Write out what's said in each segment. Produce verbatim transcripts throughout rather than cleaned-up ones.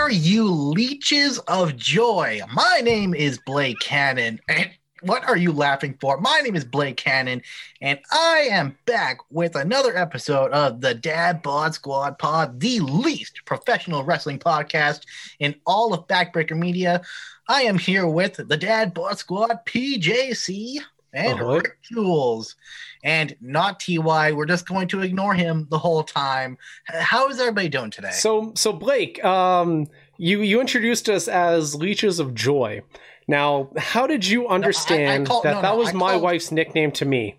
there, you leeches of joy. My name is Blake Cannon. And what are you laughing for? My name is Blake Cannon, and I am back with another episode of the Dad Bod Squad Pod, the least professional wrestling podcast in all of Backbreaker Media. I am here with the Dad Bod Squad, P J C, and uh-huh. Rick Jules. And not T Y. We're just going to ignore him the whole time. How is everybody doing today? So, so Blake, um, you you introduced us as Leeches of Joy. Now, how did you understand no, I, I call, that no, that no, was I my called... wife's nickname to me?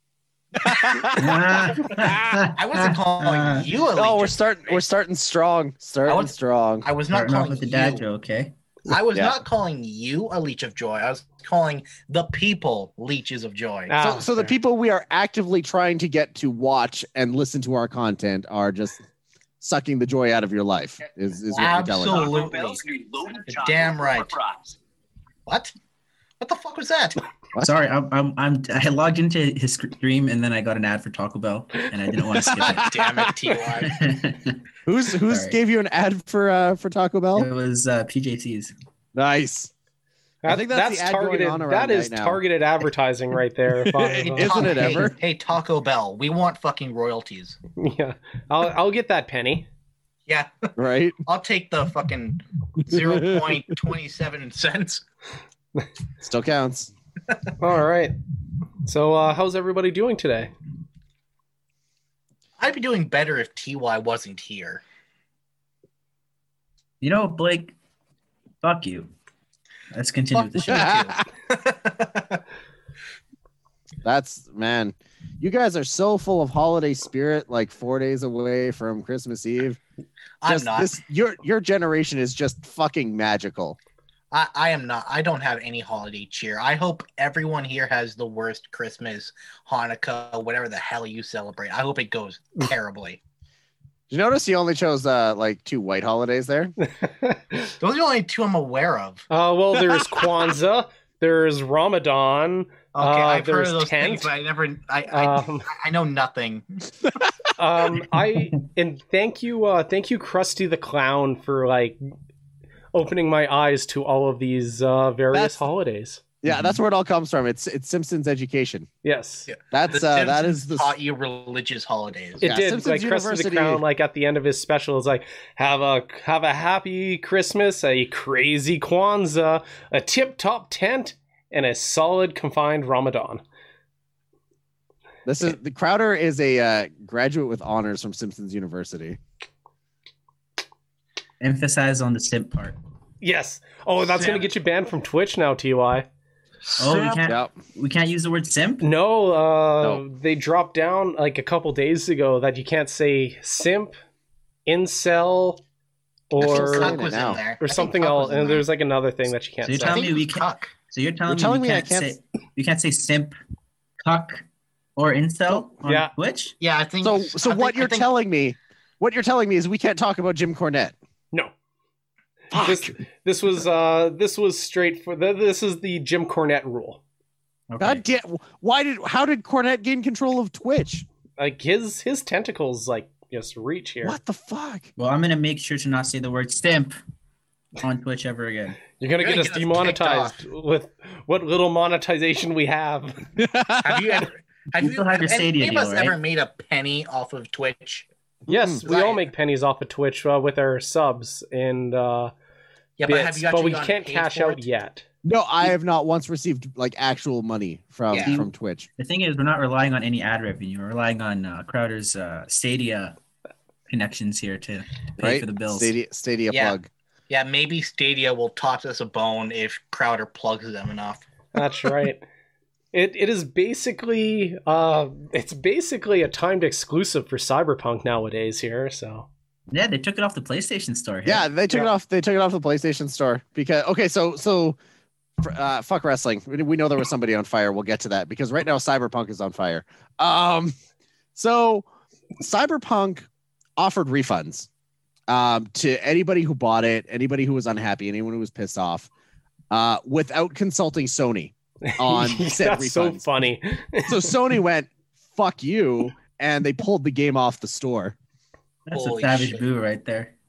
I wasn't calling you a leech. No, we're starting. We're starting strong. Starting I was, strong. I was not starting calling off with the you. dad joke, okay? I was yeah. not calling you a leech of joy. I was calling the people leeches of joy. Ah, so, so the people we are actively trying to get to watch and listen to our content are just sucking the joy out of your life. Is, is what Absolutely. you're telling us. Damn right. What? What the fuck was that? What? Sorry, I'm, I'm, I'm, I logged into his stream and then I got an ad for Taco Bell and I didn't want to skip it. Damn it, T Y. Who's who's Sorry. gave you an ad for uh, for Taco Bell? It was uh, P J C's. Nice. That, I think that's, that's the ad targeted. going on that is right targeted advertising right there. If I, Isn't it hey, ever? Hey, Taco Bell, we want fucking royalties. Yeah, I'll I'll get that penny. Yeah, right. I'll take the fucking zero point two seven cents. Still counts. All right. So, uh, how's everybody doing today? I'd be doing better if T Y wasn't here. You know, Blake, fuck you. Let's continue Fuck with the show. That's, man, you guys are so full of holiday spirit, like four days away from Christmas Eve. I'm Just not. This, your, your generation is just fucking magical. I, I am not. I don't have any holiday cheer. I hope everyone here has the worst Christmas, Hanukkah, whatever the hell you celebrate. I hope it goes terribly. Did you notice he only chose uh, like two white holidays there? Those are the only two I'm aware of. Uh, well, there's Kwanzaa, there's Ramadan. Okay, uh, I've heard there's of those tent. things, but I never. I I, Um, I know nothing. um, I and thank you, uh, thank you, Krusty the Clown, for like opening my eyes to all of these uh, various That's- holidays. Yeah, that's where it all comes from. It's it's Simpsons education. Yes. Yeah. That's The uh, that Simpsons is the taught you religious holidays. It Yeah, did. Simpsons Like Krusty the University- Clown, like at the end of his special, is like, have a have a happy Christmas, a crazy Kwanzaa, a tip top tent, and a solid confined Ramadan. This is the Crowder is a uh, graduate with honors from Simpsons University. Emphasize on the simp part. Yes. Oh, that's Simp. gonna get you banned from Twitch now, T Y. Oh, we can't, Yep. we can't use the word simp? No, uh, No. they dropped down like a couple days ago that you can't say simp, incel, Actually, or saying Cuck it was now. in there. I or think something Cuck else. was in And there. there's like another thing that you can't So you're say. I telling think me it we was can't. Cuck. So you're telling, You're telling me, me we I can't, can't- say you can't say simp, cuck, or incel on Yeah. Twitch? Yeah, I think. So so I what think- I you're think- telling me, what you're telling me is we can't talk about Jim Cornette. No. Fuck. This this was uh this was straight for the, this is the Jim Cornette rule. Okay. God damn! Why did how did Cornette gain control of Twitch? Like his his tentacles like just reach here. What the fuck? Well, I'm gonna make sure to not say the word simp on Twitch ever again. You're gonna You're get gonna us get us demonetized with what little monetization we have. Have you ever? Have You still have your any- Stadia any of us deal, right? ever made a penny off of Twitch? Yes, Mm, we all right. make pennies off of Twitch uh, with our subs and uh, Yeah, but bits, have you but actually we gotten can't paid cash for out it? yet. No, I have not once received like actual money from Yeah. from Twitch. The thing is, we're not relying on any ad revenue. We're relying on uh, Crowder's uh, Stadia connections here to pay Right? for the bills. Stadia, Stadia Yeah. plug. Yeah, maybe Stadia will toss us a bone if Crowder plugs them enough. That's right. It it is basically uh it's basically a timed exclusive for Cyberpunk nowadays here. So Yeah, they took it off the PlayStation Store. hey? Yeah, they took it Yeah. off. They took it off the PlayStation Store because okay, so so uh, fuck wrestling. We we know there was somebody on fire. We'll get to that because right now Cyberpunk is on fire. Um, so Cyberpunk offered refunds um to anybody who bought it, anybody who was unhappy, anyone who was pissed off, uh, without consulting Sony on said that's so refunds. funny. So Sony went, "Fuck you," and they pulled the game off the store. That's Holy a savage shit. boo right there.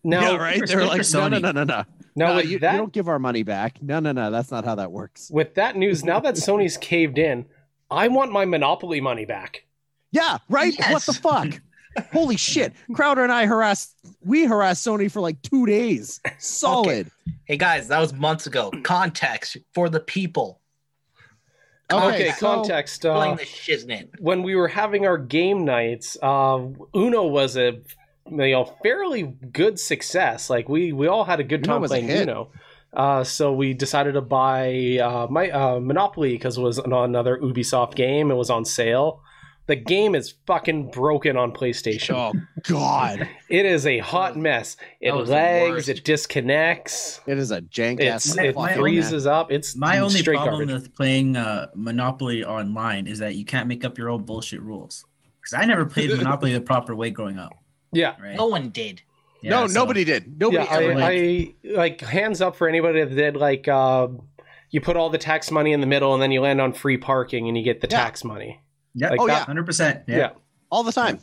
Now, yeah, right. Good They're for like, no, no, Sony. no, no, no. now No, with you, that, you don't give our money back. No, no, no. That's not how that works. with that news, now that Sony's caved in, I want my Monopoly money back. Yeah, right. Yes. What the fuck? Holy shit! Crowder and I harassed. We harassed Sony for like two days. Solid. Hey guys, that was months ago. Context for the people. Okay, Okay, so- context. Playing Uh, the shiznit. when we were having our game nights, uh, Uno was a you know fairly good success. Like we we all had a good Uno time was a playing hit. Uno. Uh, so we decided to buy uh, my uh, Monopoly because it was an- another Ubisoft game. It was on sale. The game is fucking broken on PlayStation. Oh God! It is a hot mess. It That was the lags. worst. It disconnects. It is a jank ass. It's, My- it my freezes up. It's My only straight problem garbage. with playing uh, Monopoly online is that you can't make up your own bullshit rules. Because I never played Monopoly the proper way growing up. Yeah. Right? No one did. Yeah, no, so- nobody did. Nobody yeah, ever. I, did. I like hands up for anybody that did like uh, you put all the tax money in the middle and then you land on free parking and you get the Yeah. tax money. Yeah. Like Oh, that- yeah. one hundred percent. Yeah. Yeah. All the time.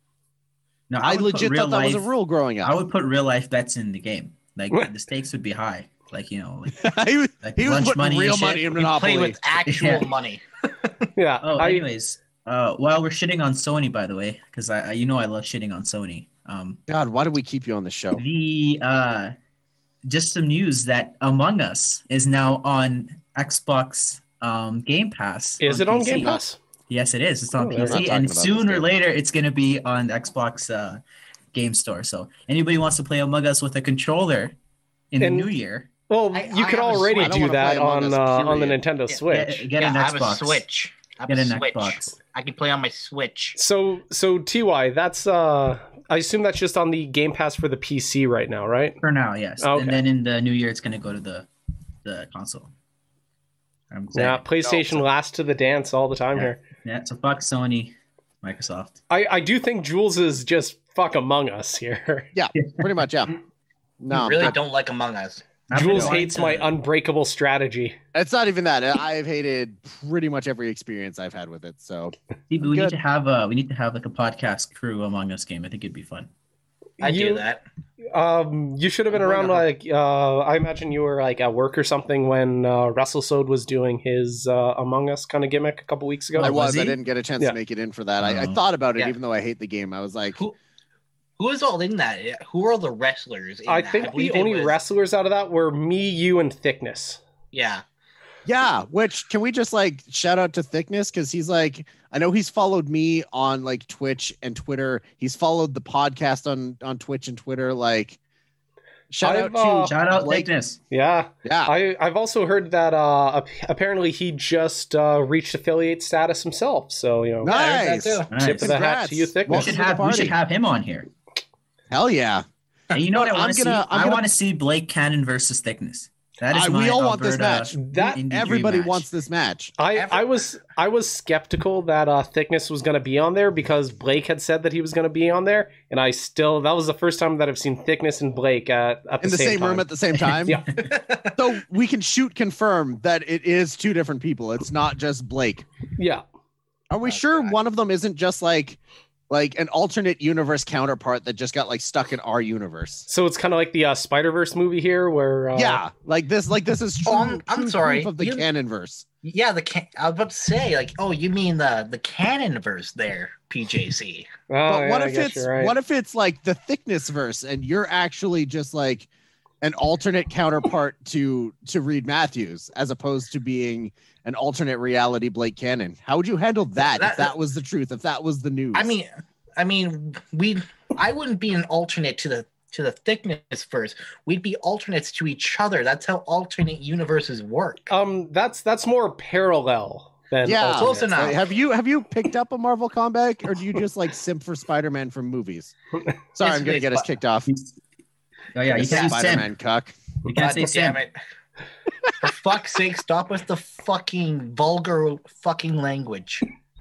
No, I, would put legit real thought that was a life- rule growing I up. would put real life bets in the game. Like the stakes would be high. Like, you know, like, he was, like he was lunch putting money and real shit. money in We play Monopoly. with actual Yeah. money. Yeah. Oh, I, anyways, uh, while we're shitting on Sony, by the way, because I, I, you know, I love shitting on Sony. Um, God, why do we keep you on the show? the uh, just some news that Among Us is now on Xbox um, Game Pass. is it on P C. Game Pass? Yes, it is. It's on Oh, P we're not C, talking and about this sooner or game. later, it's going to be on the Xbox uh, Game Store. So anybody wants to play Among Us with a controller in And- the new year, Well, I- you I could have a already Switch. I don't do wanna that play Among on Us, uh, on the period. Nintendo get, Switch. get, get yeah, an I have Xbox. a Switch. I have Get a an Switch. Xbox. I can play on my Switch. So so T Y, that's uh I assume that's just on the Game Pass for the P C right now, right? For now, yes. Okay. And then in the new year, it's going to go to the the console. I'm excited. Yeah, PlayStation last to the dance all the time Yeah. here. Yeah, so fuck Sony, Microsoft. I, I do think Jules is just fuck Among Us here. Yeah, pretty much. Yeah. No, I really but don't like Among Us. I've Jules been hates wanting my to- unbreakable strategy. it's not even that. I've hated pretty much every experience I've had with it. So See, but we Good. need to have a we need to have like a podcast crew Among Us game. I think it'd be fun. I you, do that. Um, you should have been Why around. not? Like, uh, I imagine you were like at work or something when uh, WrestleSode was doing his uh, Among Us kind of gimmick a couple weeks ago. Oh, I was was. I he? didn't get a chance Yeah. to make it in for that. I, I Oh. thought about it, Yeah. even though I hate the game. I was like, Who who is all in that? Who are the wrestlers? In I that? think the believe it only was- wrestlers out of that were me, you, and Thickness. Yeah. yeah. Which can we just like shout out to Thickness because he's like, I know he's followed me on like Twitch and Twitter. He's followed the podcast on on Twitch and Twitter. Like, shout I've, out to uh, Shout out Blake. Thickness. Yeah, Yeah, I I've also heard that uh, ap- apparently he just uh, reached affiliate status himself. So you know, nice. I heard that too. Nice. tip of the hat to you, Congrats. We Thickness. should Welcome to the have we party. should have him on here. Hell yeah. And you know what I I'm want to see? gonna- I'm I gonna- want to see Blake Cannon versus Thickness. That is I- my we all want this Alberta match. That- indie dream Everybody match. wants this match. I, Ever- I was I was skeptical that uh, Thickness was going to be on there because Blake had said that he was going to be on there, and I still that was the first time that I've seen Thickness and Blake at, at In the same, room time. at the same time. Yeah. So we can shoot confirm that it is two different people. It's not just Blake. Yeah, Are we Oh, sure God. one of them isn't just like like an alternate universe counterpart that just got like stuck in our universe? so it's kind of like the uh, Spider Verse movie here, where uh, Yeah, like this like this is true, Oh, I'm- I'm true sorry. proof of the You- canon verse. Yeah, the can- I was about to say, like, oh, you mean the the canon verse there, P J C? Oh, But what yeah, I if guess it's you're right. what if it's like the thickness verse and you're actually just like an alternate counterpart to to Reed Matthews as opposed to being an alternate reality Blake Cannon? How would you handle that, That- if that was the truth, if that was the news? I mean, I mean, we I wouldn't be an alternate to the to the thickness verse. We'd be alternates to each other. That's how alternate universes work. Um, that's that's more parallel than yeah, alternate. Close enough. Like, have you have you picked up a Marvel comic, or do you just like simp for Spider-Man from movies? Sorry, I'm gonna Basically, get us Sp- kicked off. Oh yeah, you can't say Spider-Man Sam. cuck. You can't God say damn Sam. it. For fuck's sake, stop with the fucking vulgar fucking language.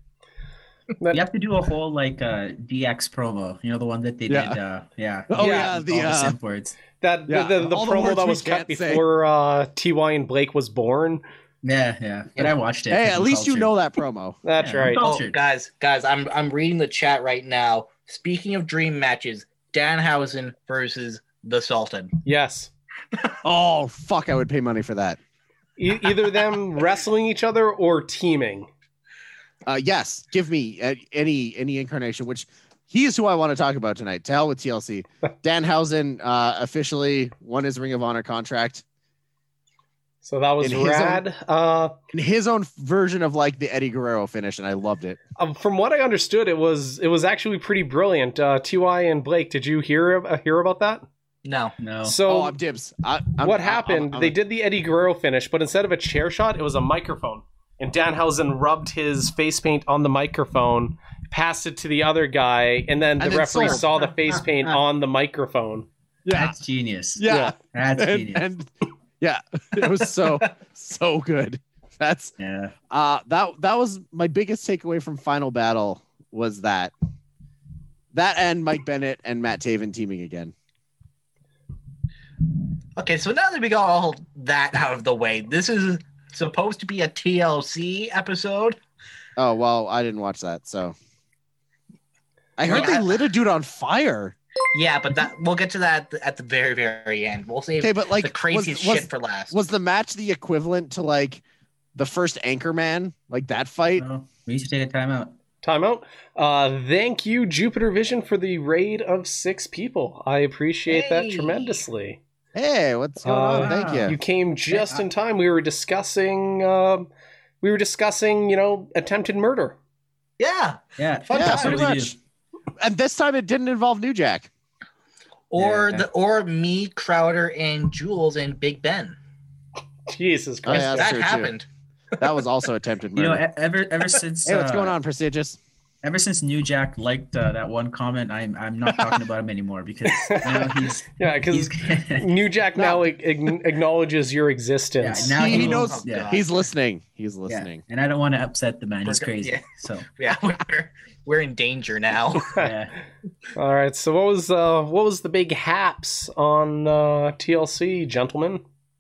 You have to do a whole like uh D X promo. You know the one that they Yeah. did. Uh, yeah. Oh Yeah, yeah, With the all the uh, simp words. That Yeah, the, the, the all the promo words that we was cut can't say. before uh, T Y and Blake was born. Yeah, yeah. But I watched it. hey, 'cause at I'm least you cultured. know that promo. That's Yeah, right. I'm Oh, Cultured. guys, guys, I'm I'm reading the chat right now. Speaking of dream matches, Danhausen versus the Sultan. Yes. Oh fuck! I would pay money for that. E- either them wrestling each other or teaming. Uh, yes, give me uh, any any incarnation. Which he is who I want to talk about tonight. To hell with T L C. Danhausen uh, officially won his Ring of Honor contract. So that was In his rad. uh, In his own version of like the Eddie Guerrero finish, and I loved it. um, from what I understood, it was it was actually pretty brilliant. Uh, T Y and Blake, did you hear uh, hear about that? No. No. So Oh, I'm dibs. I, I'm, what I'm- happened? I'm- I'm- they did the Eddie Guerrero finish, but instead of a chair shot, it was a microphone. And Danhausen rubbed his face paint on the microphone, passed it to the other guy, and then the And then referee sold. saw the face paint on the microphone. Yeah, That's genius. yeah, That's and, genius. and yeah, it was so so good. That's yeah. uh that that was my biggest takeaway from Final Battle was that that and Mike Bennett and Matt Taven teaming again. Okay, so now that we got all that out of the way, this is supposed to be a T L C episode. Oh well, I didn't watch that, so I heard Yeah. they lit a dude on fire. Yeah, but that we'll get to that at the very, very end. We'll save Okay, but like the craziest was, was, shit for last. was the match the equivalent to like the first Anchorman, like that fight? No, we need to take a timeout. Timeout. Uh, thank you, Jupiter Vision, for the raid of six people. I appreciate that Hey. tremendously. Hey, what's going on? Uh, Thank you. You came just Yeah. in time. We were discussing, um, we were discussing, you know, attempted murder. Yeah, Yeah. Fun yeah, time. pretty Absolutely much. And this time it didn't involve New Jack. or Yeah. the or me, Crowder, and Jules and Big Ben. Jesus Oh, Christ. yeah, that's that true, too. happened. That was also attempted You know, murder. e- ever ever since Hey, what's uh, going on, prestigious? Ever since New Jack liked uh, that one comment, I'm I'm not talking about him anymore because now he's Yeah, because he's New Jack now ag- ag- acknowledges your existence. Yeah, now he, he knows Oh, God. he's listening. He's yeah, listening. and I don't want to upset the man. He's We're go- crazy. yeah. So Yeah, we're we're in danger now. yeah. All right. So what was uh, what was the big haps on uh, T L C, gentlemen?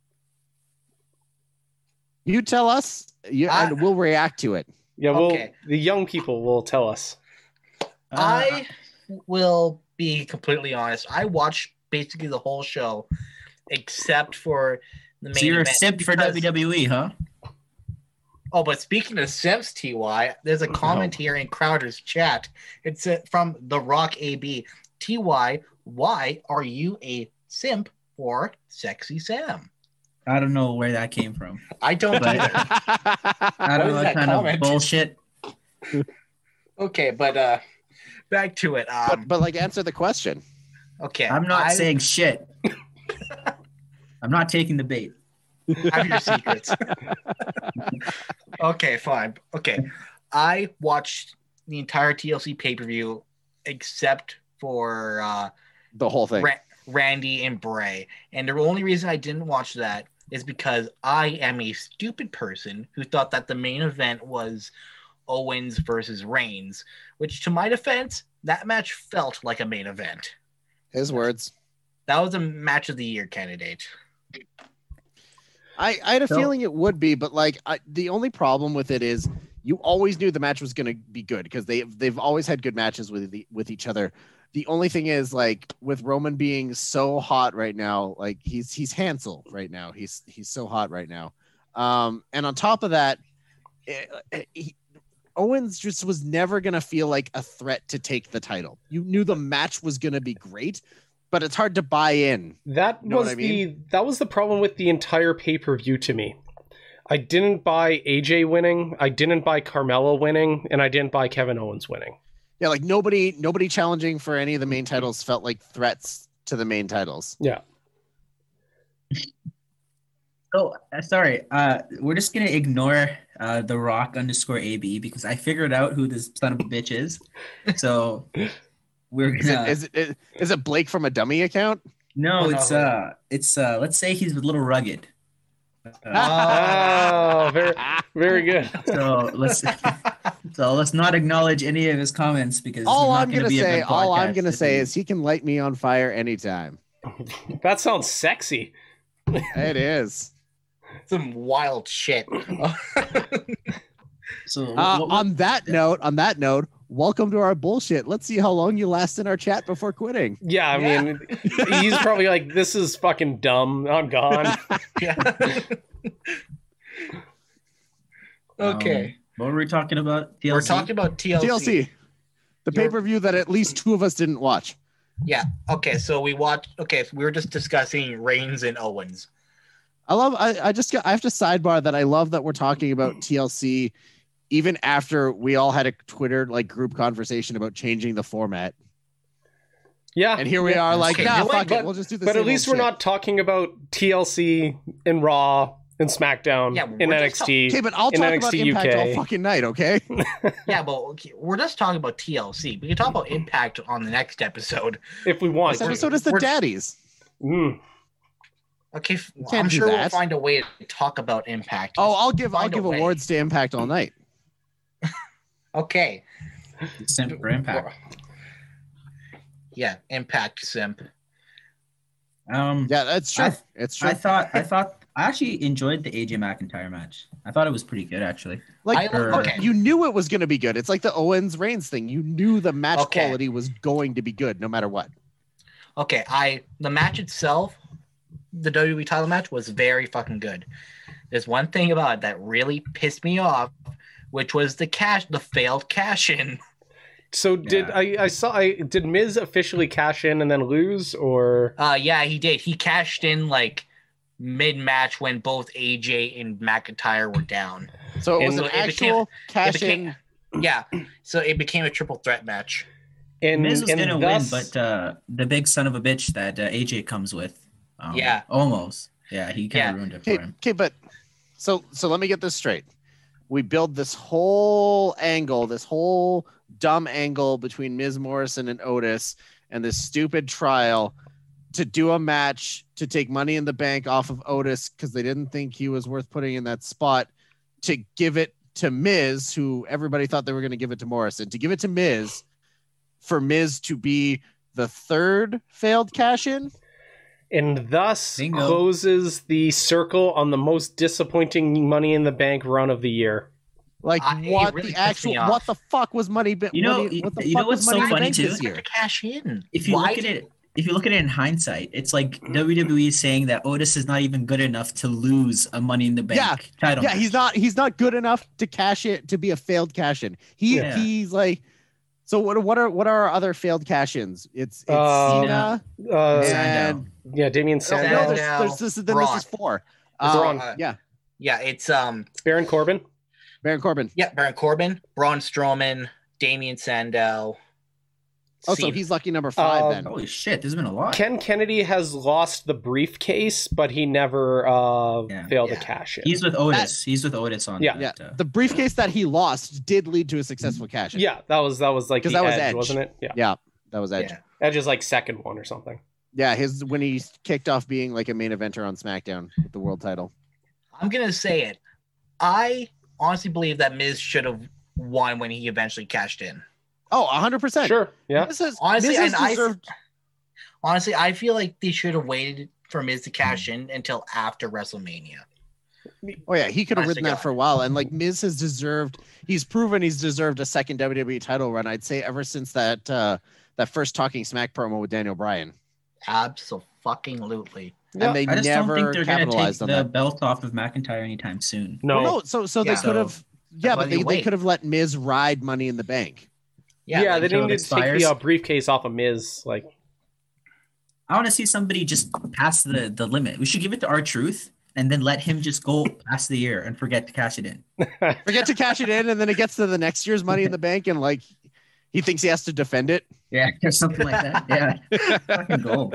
You tell us, you, I- and we'll react to it. Yeah, well, Okay. the young people will tell us. Uh, I will be completely honest. I watched basically the whole show, except for the main so you're a event. simp for because- W W E, huh? Oh, but speaking of Simps, T Y, there's a comment here in Crowder's chat. It's uh, from The Rock A B. T Y, why are you a simp for Sexy Sam? I don't know where that came from. I don't But- either. I What don't is know what that kind comment? of bullshit. Okay, but uh, back to it. Um, but, but like, answer the question. okay, I'm not I saying shit. I'm not taking the bait. have your secrets. Okay, fine. Okay, I watched the entire T L C pay per view except for uh, The whole thing. Ra- Randy and Bray, and the only reason I didn't watch that is because I am a stupid person who thought that the main event was Owens versus Reigns, which, to my defense, that match felt like a main event. His words. That was a match of the year candidate. I, I had a So- feeling it would be, but like I, the only problem with it is you always knew the match was going to be good because they they've always had good matches with the, with each other. The only thing is like with Roman being so hot right now, like he's he's Hansel right now. He's he's so hot right now. Um, and on top of that, eh, eh, he, Owens just was never going to feel like a threat to take the title. You knew the match was going to be great, but it's hard to buy in. That Know was what I the that was the problem with the entire pay per view to me. I didn't buy A J winning, I didn't buy Carmella winning, and I didn't buy Kevin Owens winning. Yeah, like nobody nobody challenging for any of the main titles felt like threats to the main titles. Yeah. Oh, uh, sorry. Uh, we're just gonna ignore uh, the Rock underscore A B because I figured out who this son of a bitch is. So we're Is it, gonna. is it is is it Blake from a dummy account? no, Oh, it's no. uh, it's uh. Let's say he's a little rugged. Uh, Oh, very very good. so let's so let's not acknowledge any of his comments because All it's not I'm gonna be a say, good all I'm podcast gonna if say he- is he can light me on fire anytime. That sounds sexy. It is. Some wild shit. so. Uh, what- on that note, on that note, welcome to our bullshit. Let's see how long you last in our chat before quitting. Yeah, I Yeah. mean, he's probably like, this is fucking dumb. I'm gone. Yeah. Okay. Um, what were we talking about? T L C? We're talking about T L C. T L C, the You're- pay-per-view that at least two of us didn't watch. Yeah. Okay. So we watched. Okay. So we were just discussing Reigns and Owens. I love. I, I just. got- I have to sidebar that I love that we're talking about T L C, even after we all had a Twitter like group conversation about changing the format, Yeah. and here we yeah. are like, Okay, nah, but- fuck but- it, we'll just do the. But same at least old we're shit. not talking about T L C and Raw and SmackDown Yeah, in we're N just X T. Okay, but I'll in talk N X about T Impact U K. all fucking night. Okay. Yeah, but okay, we're just talking about T L C. We can talk about Impact on the next episode. If we want. This episode is the we're- daddies. Mm. Okay. f- can't I'm do sure we'll that. find a way to talk about Impact. Oh, I'll give. I'll Find a give way. awards to Impact all night. Okay. Simp for Impact. Yeah. Impact simp. Um, Yeah, that's true. I- it's true. I thought I thought I actually enjoyed the A J McIntyre match. I thought it was pretty good actually. Like I- Or- okay. you knew it was going to be good. It's like the Owens Reigns thing. You knew the match Okay. quality was going to be good no matter what. Okay. I the match itself, the W W E title match was very fucking good. There's one thing about it that really pissed me off, which was the cash, the failed cash in. So did Yeah. I, I saw I did Miz officially cash in and then lose, or Uh, yeah, he did. He cashed in like mid match when both A J and McIntyre were down. So it was And an so it became- actual cash became- in. Yeah, so it became a triple threat match. and, Miz was and gonna thus, win, but uh, the big son of a bitch that uh, A J comes with, um, Yeah. almost, yeah, he kind Yeah. of ruined it for Okay, him. okay, but so so let me get this straight. We build this whole angle, this whole dumb angle between Miz Morrison and Otis, and this stupid trial to do a match to take Money in the Bank off of Otis because they didn't think he was worth putting in that spot, to give it to Miz, who everybody thought they were going to give it to Morrison, to give it to Miz for Miz to be the third failed cash in. and thus Bingo. closes the circle on the most disappointing Money in the Bank run of the year. Like I- it what really the pissed me actual off. what the fuck was money? Ba- You know- money, what the you fuck know was what's money so in the funny Bank too? this year? To cash in. If you Why look at did- it, if you look at it in hindsight, it's like W W E saying that Otis is not even good enough to lose a Money in the Bank Yeah. title. Yeah, match. he's not he's not good enough to cash it to be a failed cash in. He Yeah. he's like so what what are what are our other failed cash ins? It's it's Uh, Cena Uh, and Sandow. yeah, Damien no, Sandow, no, there's, Sandow, there's this then Braun. this is four. Braun. Um, yeah, Yeah, it's um Baron Corbin. Baron Corbin. yeah, Baron Corbin, Braun Strowman, Damian Sandow. Oh, so Cena. he's lucky number five Um, then. Holy shit, there's been a lot. Ken Kennedy has lost the briefcase, but he never uh, Yeah. failed Yeah. to cash in. He's with Otis. He's with Otis on Yeah. Yeah, that. Uh, the briefcase that he lost did lead to a successful cash in. yeah, that was that was like 'Cause the that was edge, Edge. wasn't it? Yeah, yeah, that was Edge. Yeah. Edge is like second one or something. Yeah, his when he kicked off being like a main eventer on SmackDown with the world title. I'm gonna say it. I honestly believe that Miz should have won when he eventually cashed in. Oh, one hundred percent. Sure, yeah. This is Honestly, this has and I- deserved Honestly, I feel like they should have waited for Miz to cash in until after WrestleMania. Oh yeah, he could have Honest ridden to that God. for a while, and like Miz has deserved. He's proven he's deserved a second W W E title run. I'd say ever since that uh, that first Talking Smack promo with Daniel Bryan, Absolutely. Yeah, and they I just don't never think they're gonna take capitalized on the that. belt off of McIntyre anytime soon. No, Well, no, so so Yeah. they could have. Yeah, why but they they, they wait. could have let Miz ride Money in the Bank. yeah, Yeah, like, they didn't until it need to take expires. the uh, briefcase off of Miz. Like, I want to see somebody just pass the, the limit. We should give it to R-Truth and then let him just go past the year and forget to cash it in. Forget to cash it in, and then it gets to the next year's Money in the Bank, and like he thinks he has to defend it. Yeah, or something like that. Yeah, fucking goal.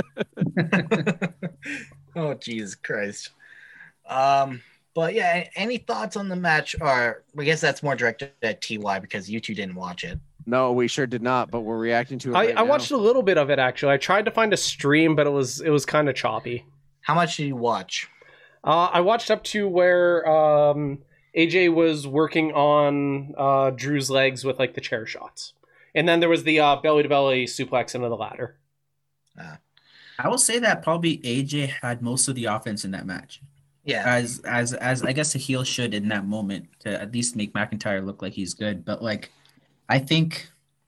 oh Jesus Christ. Um, but yeah, any thoughts on the match? Or I guess that's more directed at T Y because you two didn't watch it. No, we sure did not, but we're reacting to it. I, right I now. watched a little bit of it actually. I tried to find a stream, but it was it was kind of choppy. How much did you watch? Uh, I watched up to where um, A J was working on uh, Drew's legs with like the chair shots, and then there was the uh, belly to belly suplex into the ladder. I will say that probably A J had most of the offense in that match, Yeah. as as as I guess a heel should in that moment to at least make McIntyre look like he's good. But like, I think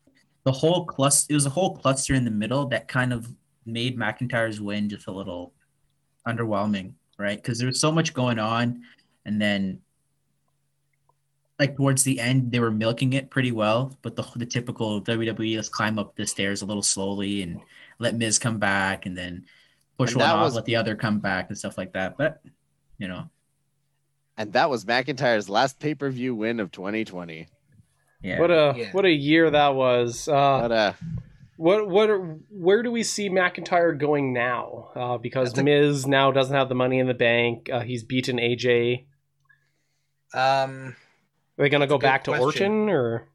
the whole cluster. It was a whole cluster in the middle that kind of made McIntyre's win just a little underwhelming, right? Because there was so much going on, and then like towards the end, they were milking it pretty well. But the the typical W W E, let's climb up the stairs a little slowly and let Miz come back, and then push And one that off, was- let the other come back, and stuff like that. But you know, And that was McIntyre's last pay per view win of twenty twenty. yeah. What a Yeah. what a year that was. Uh, But uh, what what are- where do we see McIntyre going now? Uh, because That's a- Miz now doesn't have the money in the bank. Uh, he's beaten A J. Um, Are they gonna go a good back to question. Orton or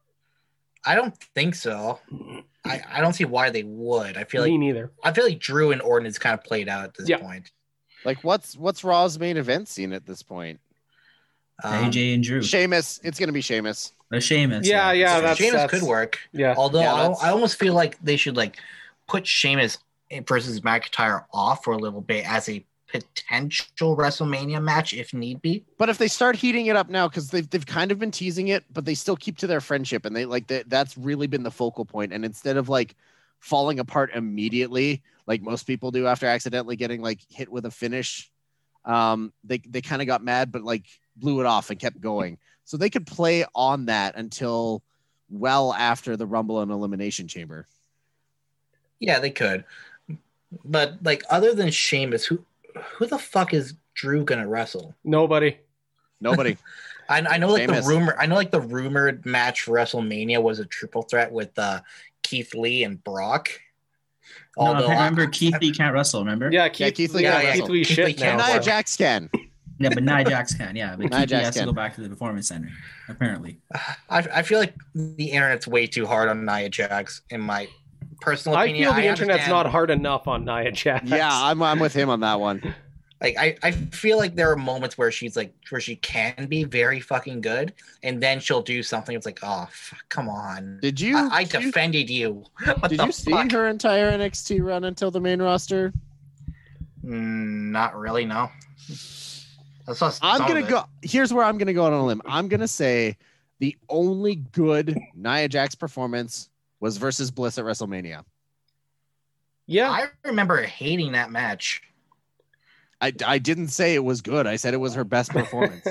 I don't think so. I, I don't see why they would. I feel me like neither? I feel like Drew and Orton is kind of played out at this Yeah. point. like, what's what's Raw's main event scene at this point? Um, A J and Drew, Sheamus. It's gonna be Sheamus. the Sheamus. Yeah, yeah, so that's- Sheamus that's- could work. Yeah, Although Yeah, I, that's- I almost feel like they should like put Sheamus versus McIntyre off for a little bit as a potential WrestleMania match if need be. But if they start heating it up now, because they've they've kind of been teasing it, but they still keep to their friendship, and they like that that's really been the focal point. And instead of like falling apart immediately, like most people do after accidentally getting like hit with a finish, um, they they kind of got mad, but like blew it off and kept going. So they could play on that until well after the Rumble and Elimination Chamber. Yeah, they could. But like other than Sheamus, who who the fuck is Drew gonna wrestle? nobody. Nobody. I, I know like Sheamus. the rumor I know like the rumored match for WrestleMania was a triple threat with uh, Keith Lee and Brock. No, Although I- remember Keith Lee can't wrestle. Remember? Yeah, Keith, Keith Lee yeah, can't Keith wrestle. Lee Keith shit Lee can't now. Nia wrestle. Jax can. Yeah, but Nia Jax can. Yeah, but Nia Keith Lee Jax has to can. go back to the performance center. Apparently. I, I feel like the internet's way too hard on Nia Jax in my personal I opinion. feel the internet's understand- not hard enough on Nia Jax. Yeah, I'm I'm with him on that one. Like I, I feel like there are moments where she's like where she can be very fucking good, and then she'll do something. It's like, oh, fuck, come on. Did you? I, I did you- defended you. What Did the you see fuck? her entire N X T run until the main roster? Mm, not really. No. I saw I'm some gonna of it. go. Here's where I'm gonna go on a limb. I'm gonna say the only good Nia Jax performance was versus Bliss at WrestleMania. Yeah, I remember hating that match. I, I didn't say it was good. I said it was her best performance.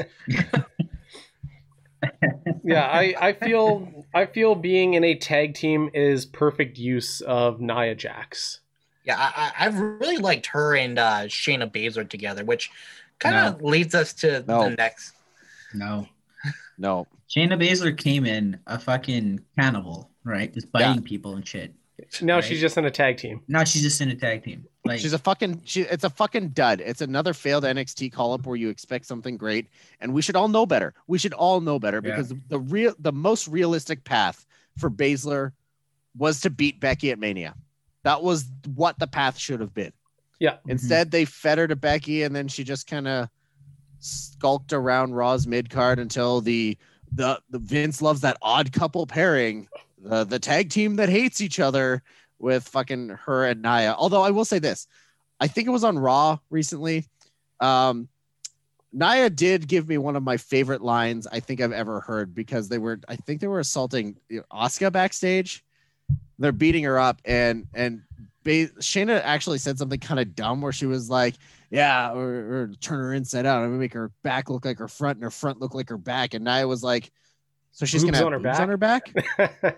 yeah. I, I feel I feel being in a tag team is perfect use of Nia Jax. Yeah, I, I I've really liked her and uh, Shayna Baszler together, which kind of leads us to No. the next. No. No, Shayna Baszler came in a fucking cannibal, right? Just biting people and shit. Now Right. she's just in a tag team. Now she's just in a tag team. Like she's a fucking. She, it's a fucking dud. It's another failed N X T call up where you expect something great, and we should all know better. We should all know better Yeah. because the real, the most realistic path for Baszler was to beat Becky at Mania. That was what the path should have been. Yeah. Instead, they fed her to Becky, and then she just kind of skulked around Raw's mid card until the the the Vince loves that odd couple pairing, the the tag team that hates each other with fucking her and Nia. Although I will say this, I think it was on Raw recently. Um, Nia did give me one of my favorite lines I think I've ever heard because they were I think they were assaulting Asuka backstage. They're beating her up and and ba- Shayna actually said something kind of dumb where she was like, yeah, or, or turn her inside out. I'm gonna make her back look like her front and her front look like her back. And Nia was like, so she's Boobs gonna have on her boobs back? on her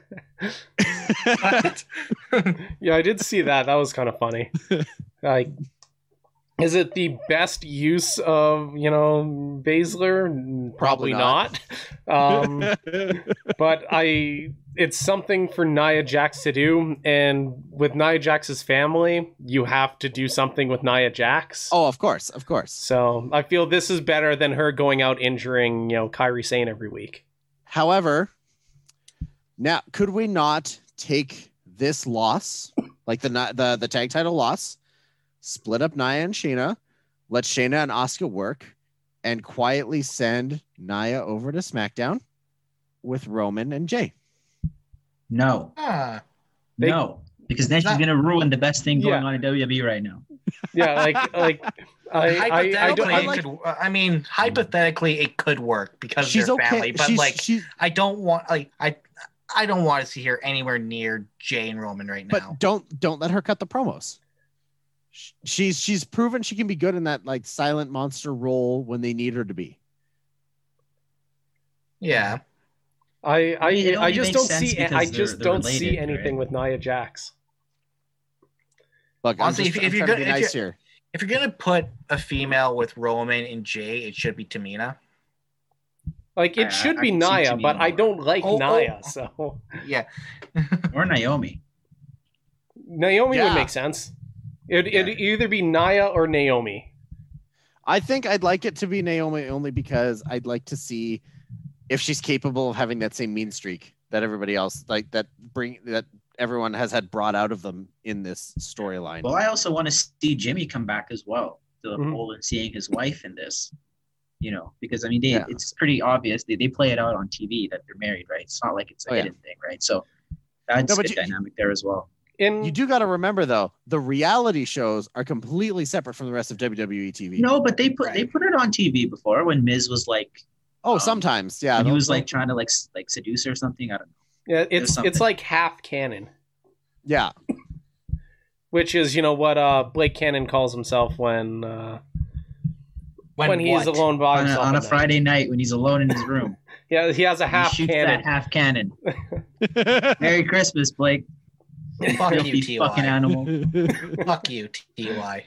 back. Yeah, I did see that. That was kind of funny. Like, is it the best use of, you know, Baszler? Probably, Probably not. not. um, but I, it's something for Nia Jax to do, and with Nia Jax's family, you have to do something with Nia Jax. Oh, of course, of course. So I feel this is better than her going out injuring, you know, Kairi Sane every week. However, now could we not take this loss, like the the the tag title loss, split up Nia and Shayna, let Shayna and Asuka work, and quietly send Nia over to SmackDown with Roman and Jay? no, Ah, They- no, because then she's Not- gonna ruin the best thing going Yeah. on in W W E right now. Yeah, like like I I, I hypothetically, don't. I it like- could, I mean, hypothetically, it could work because She's they're okay. family. But she's, like, she's I don't want like I I don't want to see her anywhere near Jay and Roman right now. But don't don't let her cut the promos. Sh- She's she's proven she can be good in that like silent monster role when they need her to be. Yeah. I I, I mean, it I only just makes don't sense see because I they're- just they're don't see related, anything right? with Nia Jax. Look, I'm Honestly, just, if- I'm if you're trying to gonna- be if nice here. If you're gonna put a female with Roman and Jay, it should be Tamina. Like it I- should I be can see Nia, Tamina but I more. don't like Oh, oh. Nia, so Yeah. Or Naomi. Naomi Yeah. would make sense. It'd, Yeah. it'd either be Nia or Naomi. I think I'd like it to be Naomi only because I'd like to see if she's capable of having that same mean streak that everybody else like that bring that everyone has had brought out of them in this storyline. Well, I also want to see Jimmy come back as well to the Mhm. fold and seeing his wife in this. You know, because I mean, they, Yeah. it's pretty obvious they, they play it out on T V that they're married, right? It's not like it's a Oh, yeah. hidden thing, right? So that's No, a but good you- dynamic there as well. In You do got to remember though, the reality shows are completely separate from the rest of W W E T V. No, but they put they Right. put it on T V before when Miz was like, Oh, um, sometimes, yeah. when he they'll- was like they'll- trying to like s- like seduce her or something. I don't know. yeah, it's something. it's like half canon, yeah. which is you know what uh, Blake Cannon calls himself when uh, when, he's what? alone by On a, himself on a at night. Friday night when he's alone in his room, Yeah, he has a he half shoots cannon. that half cannon. Merry Christmas, Blake. Fuck Filthy you, T fucking Y. animal. Fuck you, T Y.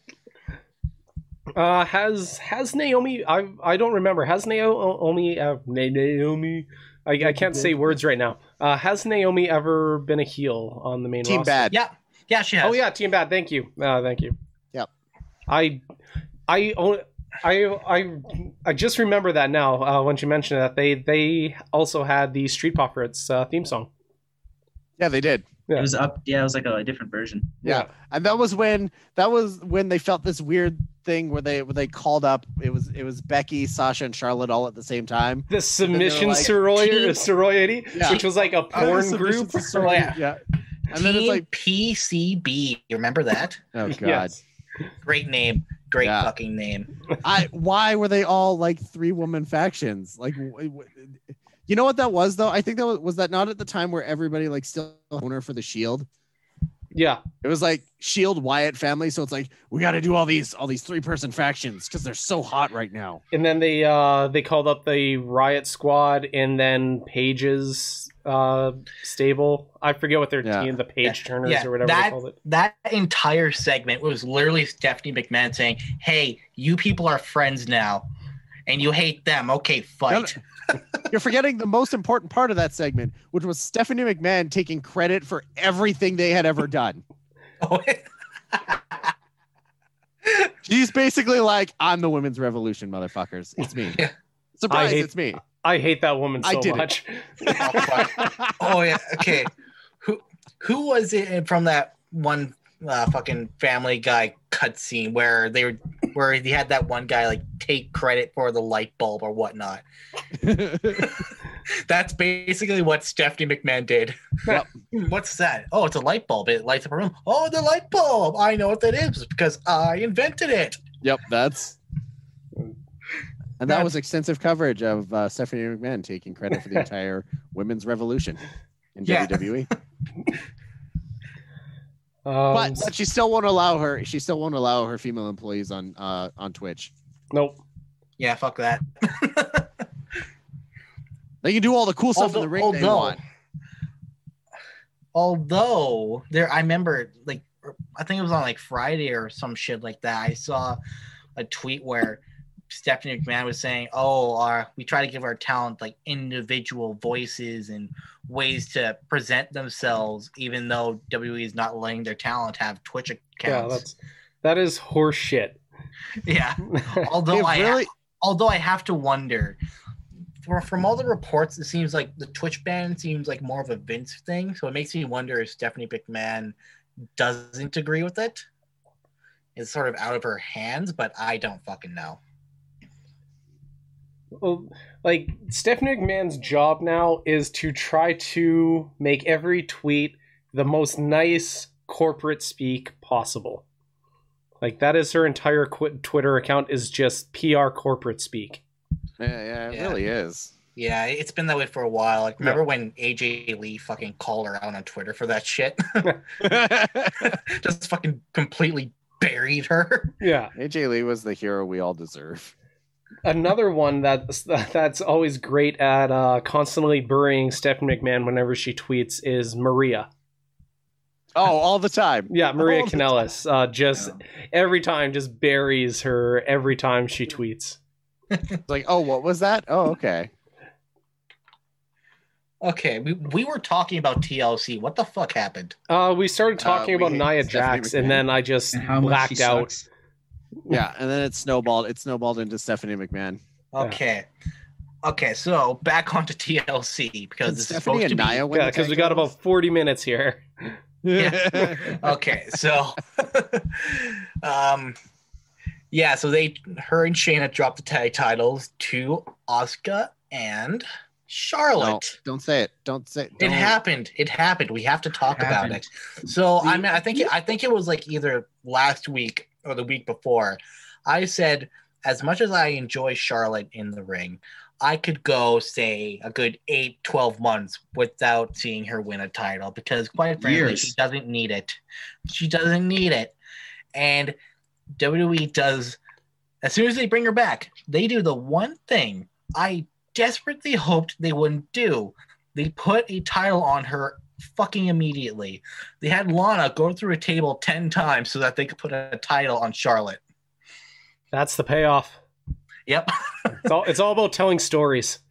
Uh, has has Naomi? I I don't remember. Has Naomi? Uh, Na- Naomi? I, I can't say words right now. Uh, has Naomi ever been a heel on the main Team roster? Bad. Yeah. Yeah, she has. Oh yeah, Team Bad. Thank you. Uh, thank you. Yep. I I own. I I I just remember that now uh, when you mentioned that they they also had the Street Profits uh, theme song. Yeah, they did. Yeah. It was up. Yeah, it was like a, different version. Yeah. And that was when that was when they felt this weird thing where they where they called up it was it was Becky, Sasha, and Charlotte all at the same time. The submission like, sorority, Team- sorority Yeah. which was like a porn group. Oh, yeah. yeah. And then it's Team like, P C B. You remember that? oh god. Yes. Great name. Great Yeah. fucking name. I why were they all like three woman factions? Like, w- w- you know what that was though? I think that was, was that not at the time where everybody like still owner for the Shield. Yeah. It was like Shield Wyatt family, so it's like we got to do all these all these three person factions because they're so hot right now. And then they uh they called up the Riot Squad and then Paige's uh stable. I forget what their Yeah. team, the Page Turners Yeah, or whatever they that called it. that entire segment was literally Stephanie McMahon saying, "Hey, you people are friends now, and you hate them. Okay, fight." You're forgetting the most important part of that segment, which was Stephanie McMahon taking credit for everything they had ever done. She's basically like, "I'm the women's revolution, motherfuckers. It's me." Yeah. Surprise, I hate- it's me. I hate that woman I so did it. much. Oh yeah. Okay. Who who was it from that one uh, fucking Family Guy cutscene where they were where he had that one guy like take credit for the light bulb or whatnot? That's basically what Stephanie McMahon did. Yep. What's that? Oh, it's a light bulb. It lights up a room. Oh, the light bulb. I know what that is because I invented it. Yep, that's. And that was extensive coverage of uh, Stephanie McMahon taking credit for the entire women's revolution in Yeah. W W E. Um, But, but she still won't allow her. She still won't allow her female employees on uh, on Twitch. nope. Yeah, fuck that. They can do all the cool stuff in the ring they want. although there, I remember like I think it was on like Friday or some shit like that. I saw a tweet where Stephanie McMahon was saying, "Oh, our, we try to give our talent like individual voices and ways to present themselves, even though W W E is not letting their talent have Twitch Yeah, accounts." that's that is horse shit. Yeah. Although It I really, although I have to wonder, for, from all the reports, it seems like the Twitch ban seems like more of a Vince thing. So it makes me wonder if Stephanie McMahon doesn't agree with it. It's sort of out of her hands, but I don't fucking know. Well, like Stephanie McMahon's job now is to try to make every tweet the most nice corporate speak possible. Like that is her entire qu- Twitter account is just P R corporate speak. yeah, yeah, it Yeah. really is. Yeah, it's been that way for a while. Like, remember yeah. when A J Lee fucking called her out on Twitter for that shit? Just fucking completely buried her. Yeah. A J Lee was the hero we all deserve. Another one that's that's always great at uh, constantly burying Stephanie McMahon whenever she tweets is Maria. Oh, all the time. Yeah, Maria Kanellis. Uh, just yeah. every time, just buries her every time she tweets. It's like, oh, what was that? Oh, okay. Okay, we, we were talking about T L C. What the fuck happened? Uh, we started talking uh, we about Nia Jax, and then I just blacked out. Sucks. Yeah, and then it snowballed. It snowballed into Stephanie McMahon. Okay, yeah. okay. So back onto T L C because it's supposed to be. Yeah, because we got about forty minutes here. Yeah. Okay, so, um, yeah. So they, her and Shayna dropped the tag titles to Asuka and Charlotte. No, don't say it. Don't say it. Don't. It happened. It happened. We have to talk it about it. So I mean, I think I think it was like either last week or the week before. I said, as much as I enjoy Charlotte in the ring, I could go say a good eight, twelve months without seeing her win a title because, quite frankly, Years. she doesn't need it. She doesn't need it. And W W E does, as soon as they bring her back, they do the one thing I desperately hoped they wouldn't do. They put a title on her fucking immediately. They had Lana go through a table ten times so that they could put a title on Charlotte. That's the payoff. Yep. It's all it's all about telling stories.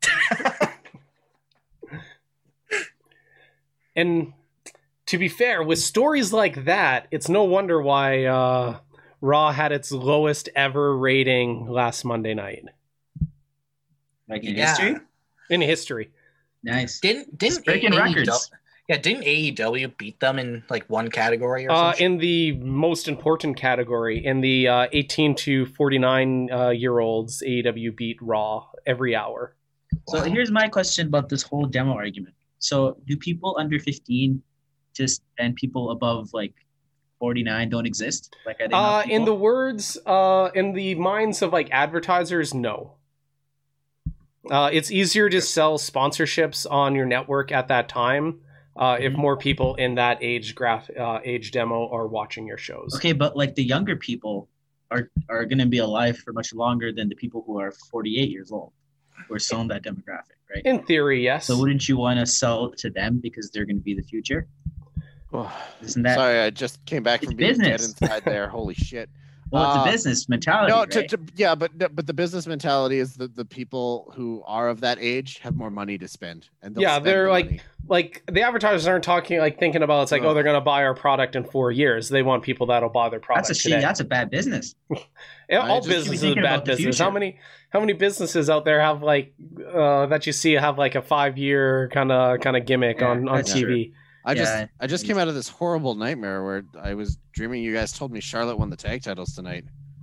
And to be fair, with stories like that, it's no wonder why uh, Raw had its lowest ever rating last Monday night. Like in yeah. history? In history. Nice. Didn't didn't breaking records. Yeah, didn't A E W beat them in like one category or uh, something? In the most important category, in the uh, eighteen to forty-nine uh, year olds, A E W beat Raw every hour. So wow. Here's my question about this whole demo argument. So do people under fifteen just and people above like forty-nine don't exist? Like are they uh, not in the words, uh, in the minds of like advertisers, no. Uh, it's easier to sell sponsorships on your network at that time. Uh, if more people in that age graph uh, age demo are watching your shows. Okay, but like the younger people are are going to be alive for much longer than the people who are forty-eight years old, who are still in that demographic, right? In theory, yes. So wouldn't you want to sell to them because they're going to be the future? Oh, Isn't that? Sorry, I just came back from being business. dead inside there. Holy shit. Well, it's uh, a business mentality, no, right? to, to, yeah, but but the business mentality is that the people who are of that age have more money to spend, and yeah, spend they're the like money. like the advertisers aren't talking like thinking about it's like oh, oh they're gonna buy our product in four years. They want people that'll buy their product. That's a today. shit. That's a bad business. Yeah, all business is a bad business. How many how many businesses out there have like uh, that you see have like a five year kind of kind of gimmick yeah, on on T V? True. I just yeah, I just came out of this horrible nightmare where I was dreaming you guys told me Charlotte won the tag titles tonight.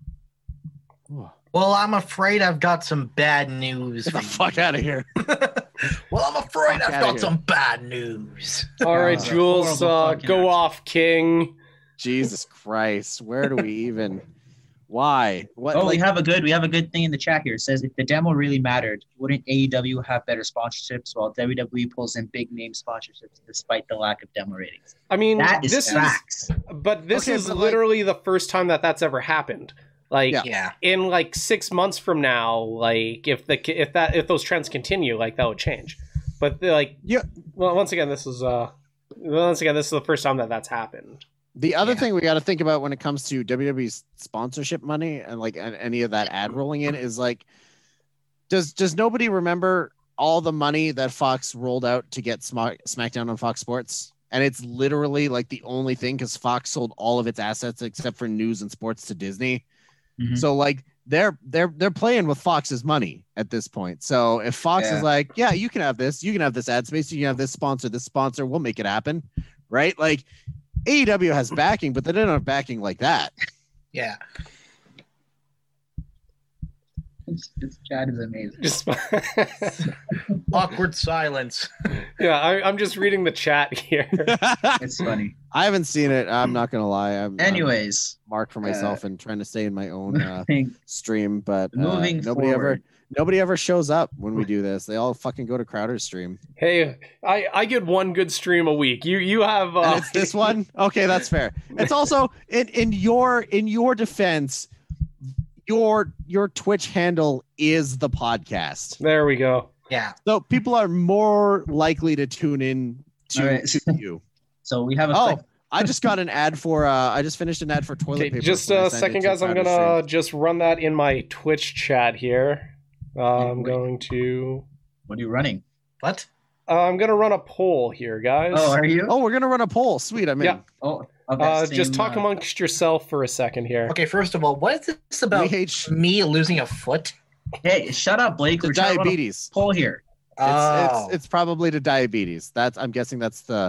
Well, I'm afraid I've got some bad news. Get the fuck out of here. Well, I'm afraid I've got some bad news. All right, Jules, uh, go off, King. Jesus Christ, where do we even? Why? What? Oh, like... we have a good we have a good thing in the chat here. It says if the demo really mattered, wouldn't A E W have better sponsorships while W W E pulls in big name sponsorships despite the lack of demo ratings? I mean, that is this facts. is, but this okay, is but literally like... the first time that that's ever happened. Like yeah. in like six months from now, like if the if that if those trends continue, like that would change. But like yeah, well, once again, this is uh, once again, this is the first time that that's happened. The other yeah. thing we got to think about when it comes to W W E's sponsorship money and like any of that ad rolling in is like, does does nobody remember all the money that Fox rolled out to get Smack, SmackDown on Fox Sports? And it's literally like the only thing because Fox sold all of its assets except for news and sports to Disney. Mm-hmm. So like they're they're they're playing with Fox's money at this point. So if Fox yeah. is like, yeah, you can have this, you can have this ad space, you can have this sponsor, this sponsor, we'll make it happen, right? Like A E W has backing, but they don't have backing like that. Yeah. This, this chat is amazing. Just awkward silence. Yeah, I, I'm just reading the chat here. It's funny. I haven't seen it. I'm not gonna lie. I'm, Anyways, I'm mark for myself uh, and trying to stay in my own uh, moving, stream, but uh, moving nobody forward. ever Nobody ever shows up when we do this. They all fucking go to Crowder's stream. Hey, I, I get one good stream a week. You you have uh, And it's this one. Okay, that's fair. It's also in in your in your defense, your your Twitch handle is the podcast. There we go. Yeah. So people are more likely to tune in to, All right. to you. So we have a Oh, quick, I just got an ad for. Uh, I just finished an ad for toilet Okay, paper. just when I a signed second, into guys. I'm Crowder's gonna stream. just run that in my Twitch chat here. Uh, I'm Wait. going to. what are you running? What? Uh, I'm gonna run a poll here, guys. Oh, are you? Oh, we're gonna run a poll. Sweet, I'm in. Yeah. Oh, of that uh, just same, talk uh, amongst yourself for a second here. Okay, first of all, what is this We about hate sh- me losing a foot? Hey, shut up, Blake. the We're trying to run a diabetes. poll here. It's, Oh. it's it's probably to diabetes. That's I'm guessing that's the.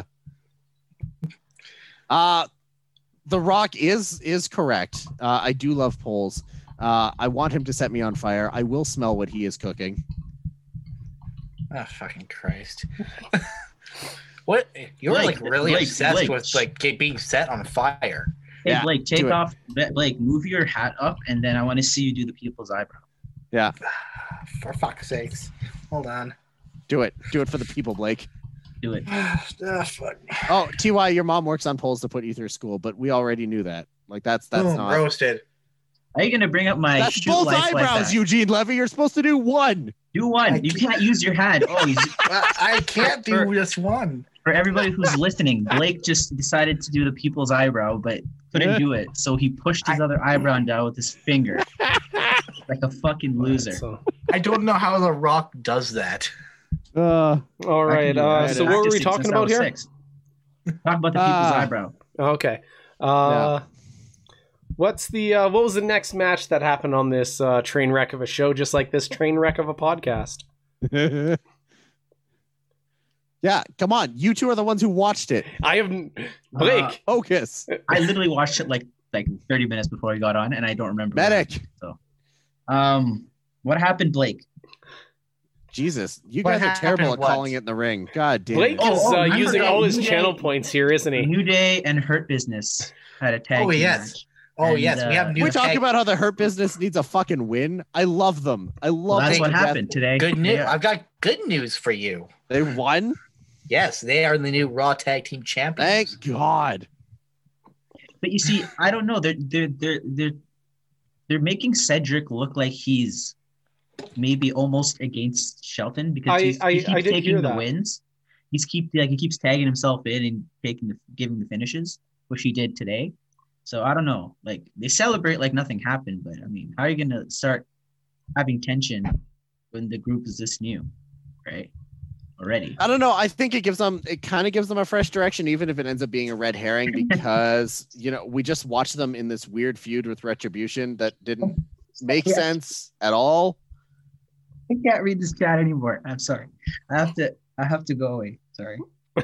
Uh The Rock is is correct. Uh, I do love polls. Uh, I want him to set me on fire. I will smell what he is cooking. Oh, fucking Christ. What? You're Blake, like really Blake, obsessed Blake. with like get- being set on fire. Hey, Yeah, Blake, do take it. off. Blake, move your hat up, and then I want to see you do the people's eyebrow. Yeah, For fuck's sakes. Hold on. do it. Do it for the people, Blake. Do it. Ah, fuck. Oh, T Y, your mom works on polls to put you through school, but we already knew that. Like that's that's Boom, not. roasted. Are you gonna bring up my That's shoot both life like eyebrows, that? Eugene Levy. You're supposed to do one. Do one. I You can't- can't use your hand. Oh, he's, Well, I can't do For- just one. for everybody who's listening, Blake just decided to do the people's eyebrow, but couldn't do it. So he pushed his I- other eyebrow down with his finger, like a fucking loser. So, I don't know how The Rock does that. Uh, all I can right. do Uh, that. so what were we Practicing talking since I about was here? six. Talk about the people's Ah. eyebrow. Okay. Uh, What's the uh, what was the next match that happened on this uh, train wreck of a show, just like this train wreck of a podcast? yeah, come on. You two are the ones who watched it. I have Blake. Focus. I literally watched it like like thirty minutes before we got on, and I don't remember. what Medic. happened, So, um, what happened, Blake? Jesus, you What guys are terrible at happened, what? calling it in the ring. God damn Blake it. Oh, is oh, uh, remember using that all his New Day- channel points here, isn't he? New Day and Hurt Business had a tag Oh, team yes. match. Oh And, yes, we uh, have new we talk tag- about how the Hurt Business needs a fucking win. I love them. I love Well, that's them what to death. happened today. good news. Yeah. I've got good news for you. They won. Yes, they are the new Raw Tag Team Champions. Thank God. But you see, I don't know. They're they're they're they're they're making Cedric look like he's maybe almost against Shelton because I- he's, I- he keeps I did taking hear the that. wins. He's keep like he keeps tagging himself in and taking the giving the finishes, which he did today. So I don't know. Like they celebrate like nothing happened, but I mean, how are you gonna start having tension when the group is this new, right? Already. I don't know. I think it gives them, it kind of gives them a fresh direction, even if it ends up being a red herring, because, you know, we just watched them in this weird feud with Retribution that didn't make Yeah. sense at all. I can't read this chat anymore. I'm sorry. I have to. I have to go away. Sorry.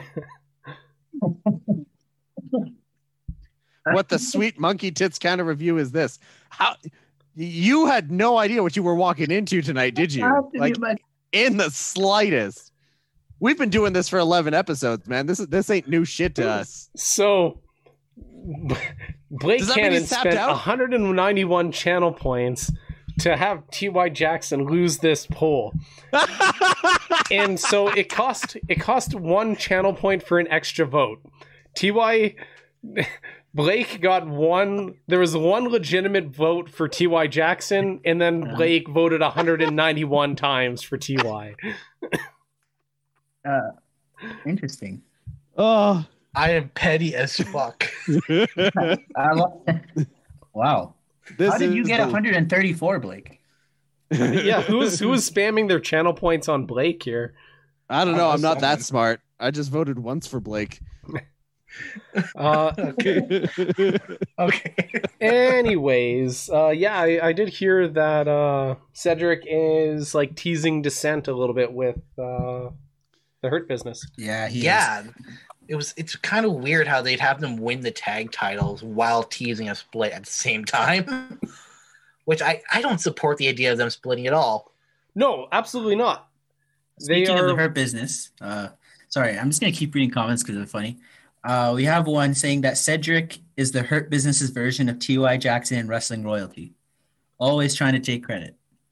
What the sweet monkey tits kind of review is this? How you had no idea what you were walking into tonight, did you? I have to Like mute my- in the slightest. We've been doing this for eleven episodes, man. This is this ain't new shit to us. So Blake Does that mean Cannon he's tapped spent out? one hundred ninety-one channel points to have T Y Jackson lose this poll. And so it cost it cost one channel point for an extra vote. T Y Blake got one. There was one legitimate vote for T Y Jackson, and then Blake voted one hundred ninety-one times for T Y. Uh, interesting. Oh. I am petty as fuck. I lo- wow. This How did you is get the- one hundred thirty-four, Blake? Yeah, who's who's spamming their channel points on Blake here? I don't know. I'm not that Someone. smart. I just voted once for Blake. Uh, Okay. Okay. anyways, uh, yeah, I, I did hear that uh, Cedric is like teasing Descent a little bit with uh, the Hurt Business. Yeah, he Yeah. It was it's kind of weird how they'd have them win the tag titles while teasing a split at the same time. Which I, I don't support the idea of them splitting at all. No, absolutely not. They Speaking of the are. Hurt Business, uh, sorry, I'm just gonna keep reading comments because they're funny. Uh, we have one saying that Cedric is the Hurt Business's version of T Y Jackson and wrestling royalty, always trying to take credit.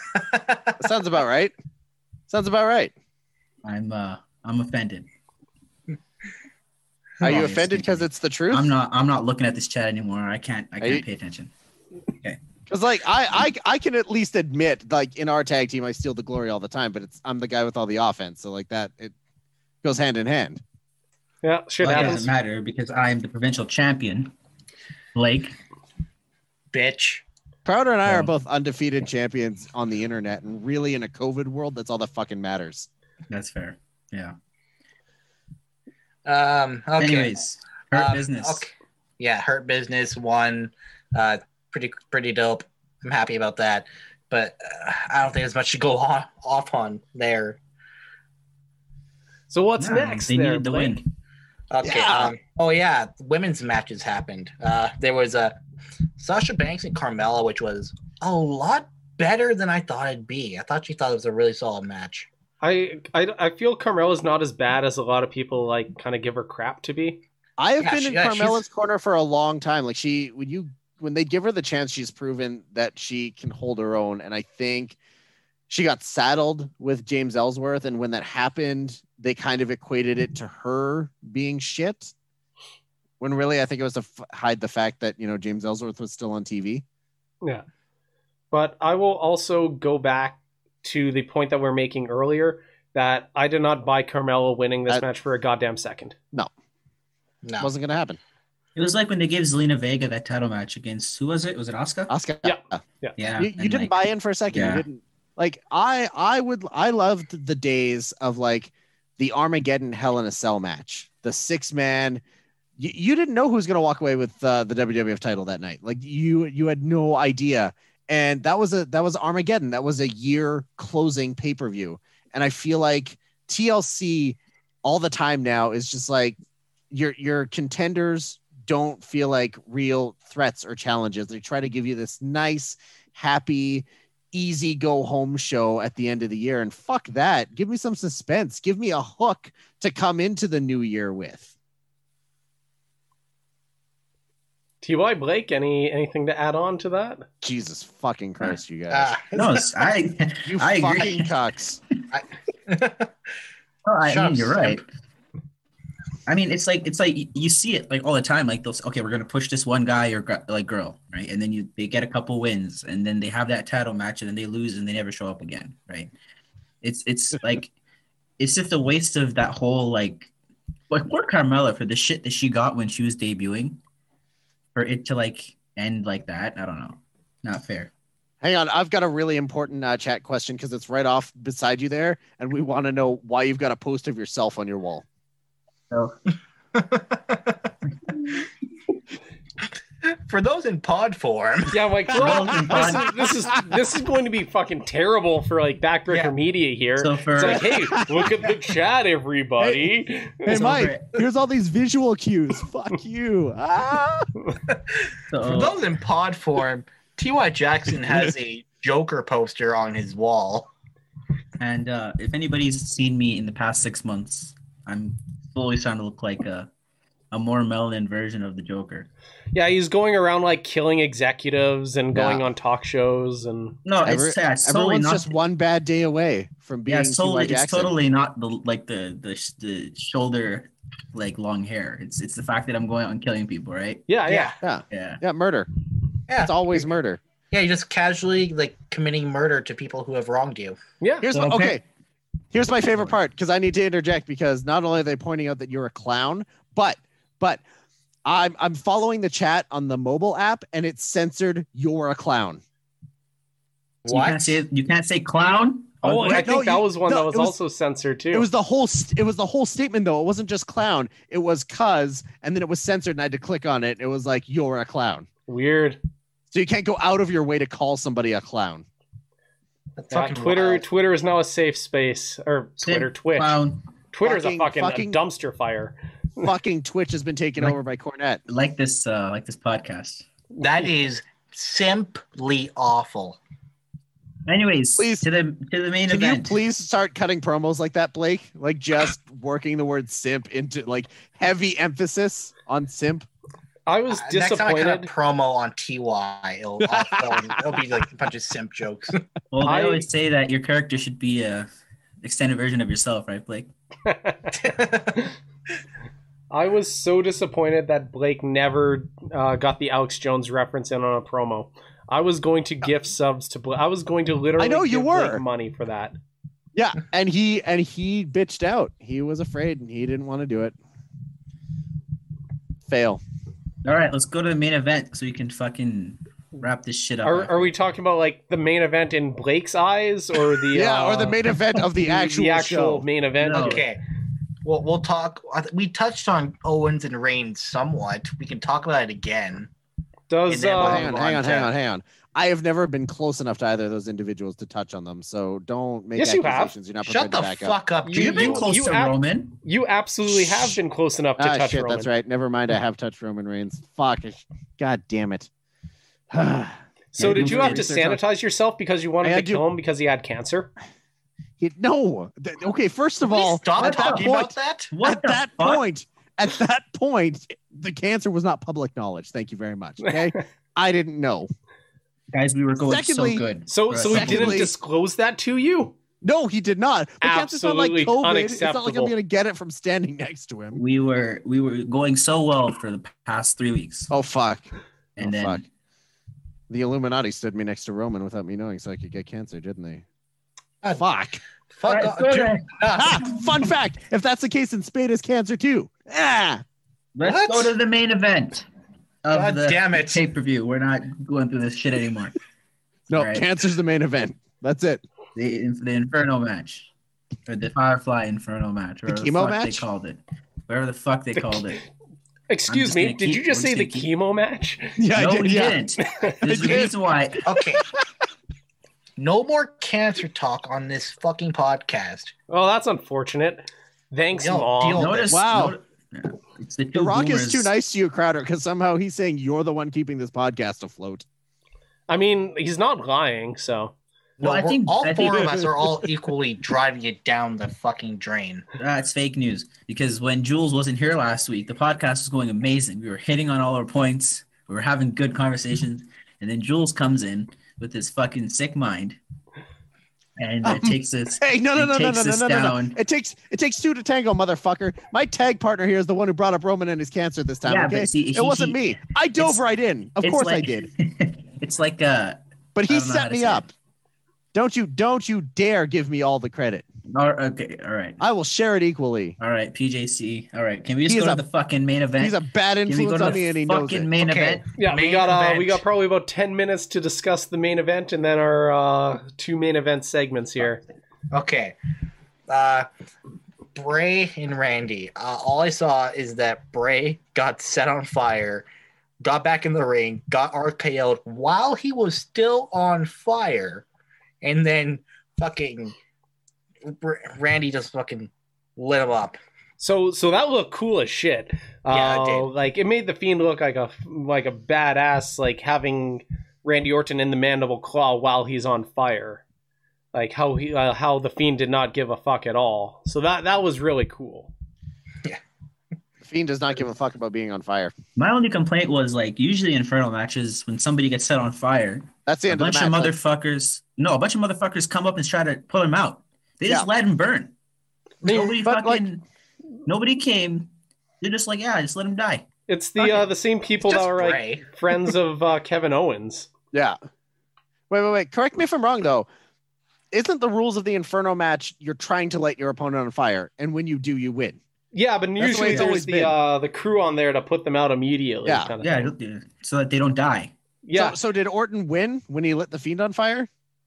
That sounds about right. Sounds about right. I'm uh I'm offended. Are you Oh, offended because it's the truth? I'm not I'm not looking at this chat anymore. I can't I can't you- pay attention. Because like I, I I can at least admit, like in our tag team, I steal the glory all the time, but it's I'm the guy with all the offense, so like that it goes hand in hand. Yeah, shit Well, it happens. doesn't matter because I'm the provincial champion. Blake. Bitch. Crowder and I Yeah. are both undefeated champions on the internet, and really in a COVID world, that's all that fucking matters. That's fair. Yeah. Um. Okay. Anyways, hurt Um, business. Okay. Yeah, Hurt Business won. Uh, pretty pretty dope. I'm happy about that. But uh, I don't think there's much to go on, off on there. So what's No, next They there, needed the Blake? win. Okay. Yeah. Um, oh yeah, women's matches happened. Uh, there was a Sasha Banks and Carmella, which was a lot better than I thought it'd be. I thought she thought it was a really solid match. I, I I feel Carmella's not as bad as a lot of people like kind of give her crap to be. I have Yeah, been she- in yeah, Carmella's she's- corner for a long time. Like she, when you, when they give her the chance, she's proven that she can hold her own. And I think she got saddled with James Ellsworth, and when that happened, they kind of equated it to her being shit. When really, I think it was to f- hide the fact that you know James Ellsworth was still on T V. Yeah. But I will also go back to the point that we are making earlier that I did not buy Carmella winning this That- match for a goddamn second. No. Wasn't going to happen. It was like when they gave Zelina Vega that title match against who was it? Was it Asuka? Oscar, Yeah. Yeah. you, you and, didn't like, buy in for a second. yeah. You didn't like. I I would I loved the days of like the Armageddon Hell in a Cell match, the six man. You, you didn't know who was going to walk away with uh, the W W F title that night. Like you you had no idea, and that was a that was Armageddon. That was a year closing pay per view, and I feel like T L C all the time now is just like your your contenders don't feel like real threats or challenges. They try to give you this nice, happy, easy go home show at the end of the year. And fuck that. Give me some suspense. Give me a hook to come into the new year with. T Y Blake, any anything to add on to that? Jesus fucking Christ, you guys. Ah. No, it's- I you I agree. fucking cucks. Oh, I Shut mean, up, you're right. simp. I mean, it's like it's like y- you see it like all the time. Like those, okay, we're gonna push this one guy or gr- like girl, right? And then you they get a couple wins, and then they have that title match, and then they lose, and they never show up again, right? It's it's like it's just a waste of that whole like like poor Carmella for the shit that she got when she was debuting, for it to like end like that. I don't know, not fair. Hang on, I've got a really important uh, chat question because it's right off beside you there, and we want to know why you've got a poster of yourself on your wall. So For those in pod form, Yeah, like Well, this, is, this is this is going to be fucking terrible for like backbreaker Yeah. media here. so for It's like, hey, look at the chat, everybody. Hey, So Mike, here's all these visual cues. Fuck you. Ah! so, for those in pod form, T Y Jackson has a Joker poster on his wall. And uh, if anybody's seen me in the past six months, I'm slowly starting to look like a, a more melanin version of the Joker. Yeah, he's going around like killing executives and going Yeah. on talk shows and No, Every- it's, yeah, it's totally Everyone's not. just one bad day away from being yeah, it's T Y totally, it's Jackson. totally not the like the, the the shoulder like long hair. It's it's the fact that I'm going out and killing people, right? yeah, yeah. Yeah, Yeah. yeah, murder. Yeah. It's always murder. Yeah, you're just casually like committing murder to people who have wronged you. Yeah. Here's So, what, okay. okay. Here's my favorite part because I need to interject because not only are they pointing out that you're a clown, but but I'm I'm following the chat on the mobile app and it's censored you're a clown. So you can't say you can't say clown. Oh, wait, I think no, that you- was one no, that was, it was- also censored too. It was the whole st- it was the whole statement though. It wasn't just clown. It was cuz and then it was censored and I had to click on it. It was like you're a clown. weird. So you can't go out of your way to call somebody a clown. That's Yeah, fucking Twitter wild. Twitter is now a safe space. Or Say Twitter, Twitch. Clown. Twitter's Fucking- a fucking, fucking- dumpster fire. Fucking Twitch has been taken Like- over by Cornette. Like this uh like this podcast. That is simply awful. Anyways, Please- to the to the main Can event. you please start cutting promos like that, Blake? Like just working the word simp into like heavy emphasis on simp. I was Uh, next time I cut disappointed. a promo on T Y, it'll, all fall in- it'll be like a bunch of simp jokes. Well, they I- always say that your character should be a extended version of yourself, right, Blake? I was so disappointed that Blake never uh, got the Alex Jones reference in on a promo. I was going to gift subs to Blake. I was going to literally I know you give were. Blake money for that. Yeah, and he and he bitched out. He was afraid and he didn't want to do it. Fail. All right, let's go to the main event so we can fucking wrap this shit up. Are, after. are we talking about like the main event in Blake's eyes, or the Yeah, uh, or the main event of the actual, the actual show. main event? No. Okay. Well, we'll talk. I th- We touched on Owens and Reigns somewhat. We can talk about it again. Does And then uh, we'll hang on, move hang on on, to- hang on, hang on. I have never been close enough to either of those individuals to touch on them, so don't make Yes, you have. accusations you're not prepared Shut the to back up. fuck up, You- dude. You've been you- close you to ab- Roman. you absolutely have been close enough to Ah, touch shit, Roman. that's right. Never mind, I have touched Roman Reigns. Fuck. God damn it. So Yeah, did do you have to research on- sanitize yourself because you wanted I to had to- kill him because he had cancer? It- no. Th- Okay, first of Please all, stop at that talking point, about that. What at the that fuck? point, at that point, the cancer was not public knowledge. Thank you very much. Okay, I didn't know. Guys, we were going Secondly- so good. So For a so he second. didn't Secondly- disclose that to you? No, he did not. But cancer's not like Absolutely COVID. It's not like I'm unacceptable. going to get it from standing next to him. We were we were going so well for the past three weeks, Oh fuck! and oh, then fuck. The Illuminati stood me next to Roman without me knowing, so I could get cancer, didn't they? God. Fuck. Fuck Alright, off, so dude. then- Ah, fun fact: if that's the case, then Spade has cancer too. Ah. let's What? go to the main event of God the damn it. pay per view. We're not going through this shit anymore. No, All right. cancer's the main event. That's it. The the Inferno match, or the Firefly Inferno match, or The whatever the chemo fuck match? they called it, whatever the fuck they The called ke- it. Excuse just me, gonna did keep- you just we're say the just gonna keep- chemo match? Yeah, no, I did. we Yeah. didn't. There's a did. reason why. Okay. No more cancer talk on this fucking podcast. Well, that's unfortunate. Thanks, Yo, Mom. deal- Notice, Wow. noti- yeah, it's the, The two Rock boomers. is too nice to you, Crowder, because somehow he's saying you're the one keeping this podcast afloat. I mean, he's not lying, so. Well, No, I we're- think- all I four think- of us are all equally driving it down the fucking drain. That's fake news. Because when Jules wasn't here last week, the podcast was going amazing. We were hitting on all our points. We were having good conversations. And then Jules comes in with his fucking sick mind. And it Um, takes us. Hey, no, no, It no, no, no, takes no, us no, no, no. down. It takes it takes two to tango, motherfucker. My tag partner here is the one who brought up Roman and his cancer this time. Yeah, okay, but see, it he- wasn't he- me. I dove it's- right in. Of it's course I like- did. It's like uh But he I don't know how set to me say up. it. Don't you don't you dare give me all the credit. or, okay, all right. I will share it equally. All right, P J C. All right. Can we just He's go to a- the fucking main event? He's a bad Can we go influence to on me, and the he knows fucking it. main Okay. event? Yeah, we Main got uh, event. we got probably about ten minutes to discuss the main event and then our uh, two main event segments here. Okay. Uh, Bray and Randy. Uh, all I saw is that Bray got set on fire, got back in the ring, got R K O'd while he was still on fire, and then fucking Br- Randy just fucking lit him up. So so that looked cool as shit. Yeah, it Uh, did. Like it made the Fiend look like a like a badass, like having Randy Orton in the mandible claw while he's on fire. Like how he uh, how the Fiend did not give a fuck at all. So that that was really cool. Fiend does not give a fuck about being on fire. My only complaint was like usually Inferno matches when somebody gets set on fire, That's the a end of bunch the of match. Like, motherfuckers. No, a bunch of motherfuckers come up and try to pull him out. They just Yeah. let him burn. Nobody but, like- fucking. nobody came. They're just like, yeah, just let him die. It's the Fuck uh, it. the same people that Just were like Bray. friends of uh, Kevin Owens. yeah. Wait, wait, wait. Correct me if I'm wrong, though. Isn't the rules of the Inferno match you're trying to light your opponent on fire, and when you do, you win? Yeah, but the way usually it's there's always the been. uh, the crew on there to put them out immediately. Yeah. kind of Yeah, thing. yeah, so that they don't die. yeah. So, so did Orton win when he lit the Fiend on fire?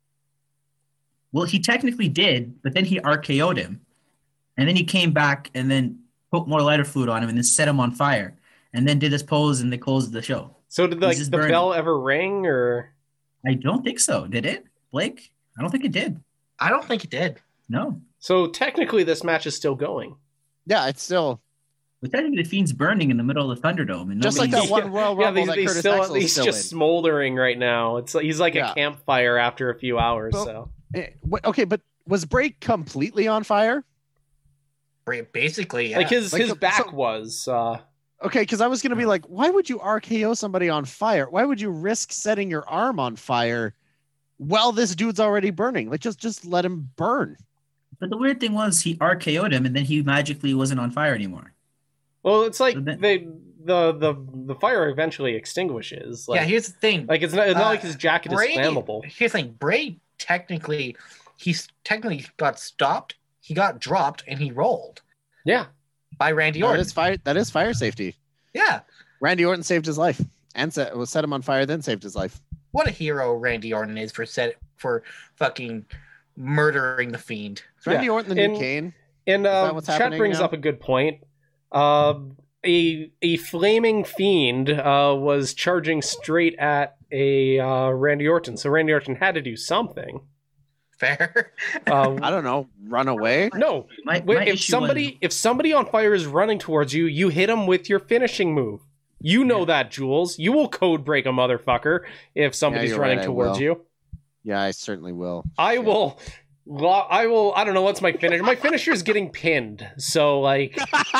Well, he technically did, but then he R K O'd him, and then he came back and then put more lighter fluid on him and then set him on fire, and then did his pose and they closed the show. So did like just the burning. bell ever ring or? I don't think so. Did it, Blake? I don't think it did. I don't think it did. No. So technically, this match is still going. Yeah, it's still But technically, the Fiend's burning in the middle of the Thunderdome, and just like that nobody's- one Royal Yeah, Rumble he's, that he's Curtis still Axel is he's still just in. smoldering right now. It's like he's like Yeah. a campfire after a few hours. Well, so Eh, what- Okay, but was Bray completely on fire? Bray, basically, yeah. like his Like his the- back so- was. Uh, Okay, because I was gonna be like, why would you R K O somebody on fire? Why would you risk setting your arm on fire while this dude's already burning? Like, just just let him burn. But the weird thing was he R K O'd him and then he magically wasn't on fire anymore. Well, it's like So then- they the the the fire eventually extinguishes. Like, yeah, here's the thing. like it's not it's not Uh, like his jacket Bray, is flammable. Here's the thing. Bray technically, he's technically got stopped. He got dropped and he rolled Yeah. by Randy That Orton. is fire. That is fire safety. Yeah, Randy Orton saved his life and set was set him on fire, then saved his life. what a hero Randy Orton is for set for fucking murdering the Fiend. Is Randy Yeah. Orton the And- new Kane? And that uh, what's chat happening brings now? up a good point. Uh, a a flaming fiend uh, was charging straight at a uh, Randy Orton, so Randy Orton had to do something. Fair. Uh, I don't know. Run away. no, My, Wait, my if issue somebody was- if somebody on fire is running towards you, you hit them with your finishing move. You know that, Jules. You will code break a motherfucker if somebody's you're running right, I towards will. you. Yeah, I certainly will. I Shit. will. lo- I will. I don't know what's my finisher. My finisher is getting pinned. So like,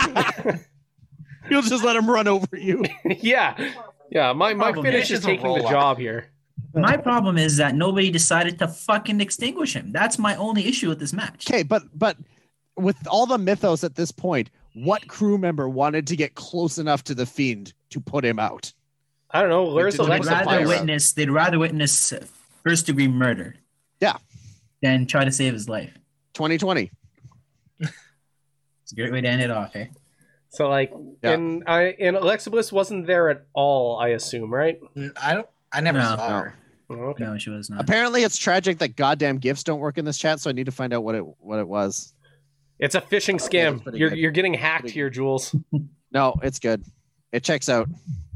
You'll just let him run over you. yeah, yeah. My my Problem finish is is a taking the roll-up. job here. my problem is that nobody decided to fucking extinguish him. That's my only issue with this match. Okay, but but with all the mythos at this point, what crew member wanted to get close enough to the Fiend to put him out? I don't know. Where's did the they They'd make Alexa some fire rather up? fire? witness. They'd rather witness first degree murder. Yeah. Than try to save his life. twenty twenty. It's a great way to end it off, eh? So like, Yeah. and I and Alexa Bliss wasn't there at all. I assume, right? I don't. I never No. saw No. her. Oh, okay. No, she was not. Apparently, it's tragic that goddamn gifts don't work in this chat, so I need to find out what it what it was. It's a phishing Yeah, that's scam. pretty You're good. you're getting hacked Pretty here, Jules. No, it's good. It checks out.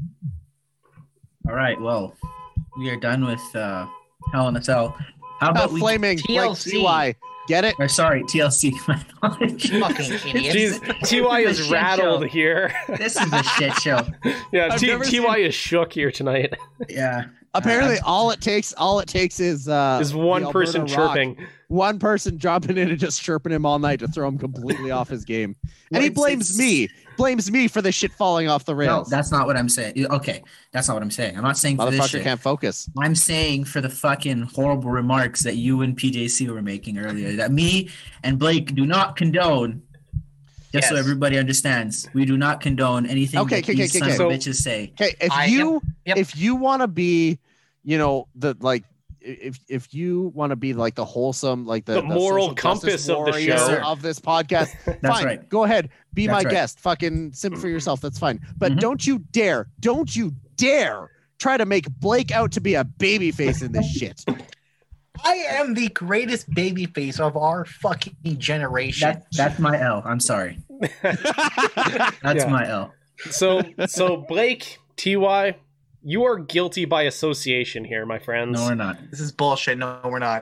All right, well, we are done with uh, Hell in a Cell. How Uh, about we? flaming T L C. like T Y. Get it? Or sorry, T L C. My apologies. Fucking idiots. Jeez, T Y This is is a shit rattled show. here. This is a shit show. Yeah, I've T- never T Y is shook here tonight. Yeah. Apparently, Uh, all it takes all it takes is uh Is one the person Alberta Rock. chirping. One person dropping in and just chirping him all night to throw him completely off his game. And Well, he it's- blames it's- me. Blames me for the shit falling off the No, rails. that's not what I'm saying. Okay, that's not what I'm saying. I'm not saying for this Motherfucker shit. can't focus. I'm saying for the fucking horrible remarks that you and P J C were making earlier, that me and Blake do not condone. Just so Yes. everybody understands, we do not condone anything Okay, that okay, these okay, sons okay. of bitches say. Okay, if I- you yep. if you want to be, you know, the like if if you want to be like the wholesome, like the, The moral social justice compass of the warrior show. of this podcast, That's fine. right. Go ahead, be That's my right. guest. Fucking simp for yourself. That's fine. But Mhm. don't you dare, don't you dare try to make Blake out to be a babyface in this shit. I am the greatest babyface of our fucking generation. That, that's my L. I'm sorry. That's Yeah. my L. So so Blake, T Y, you are guilty by association here, my friends. No, we're not. This is bullshit. No, we're not.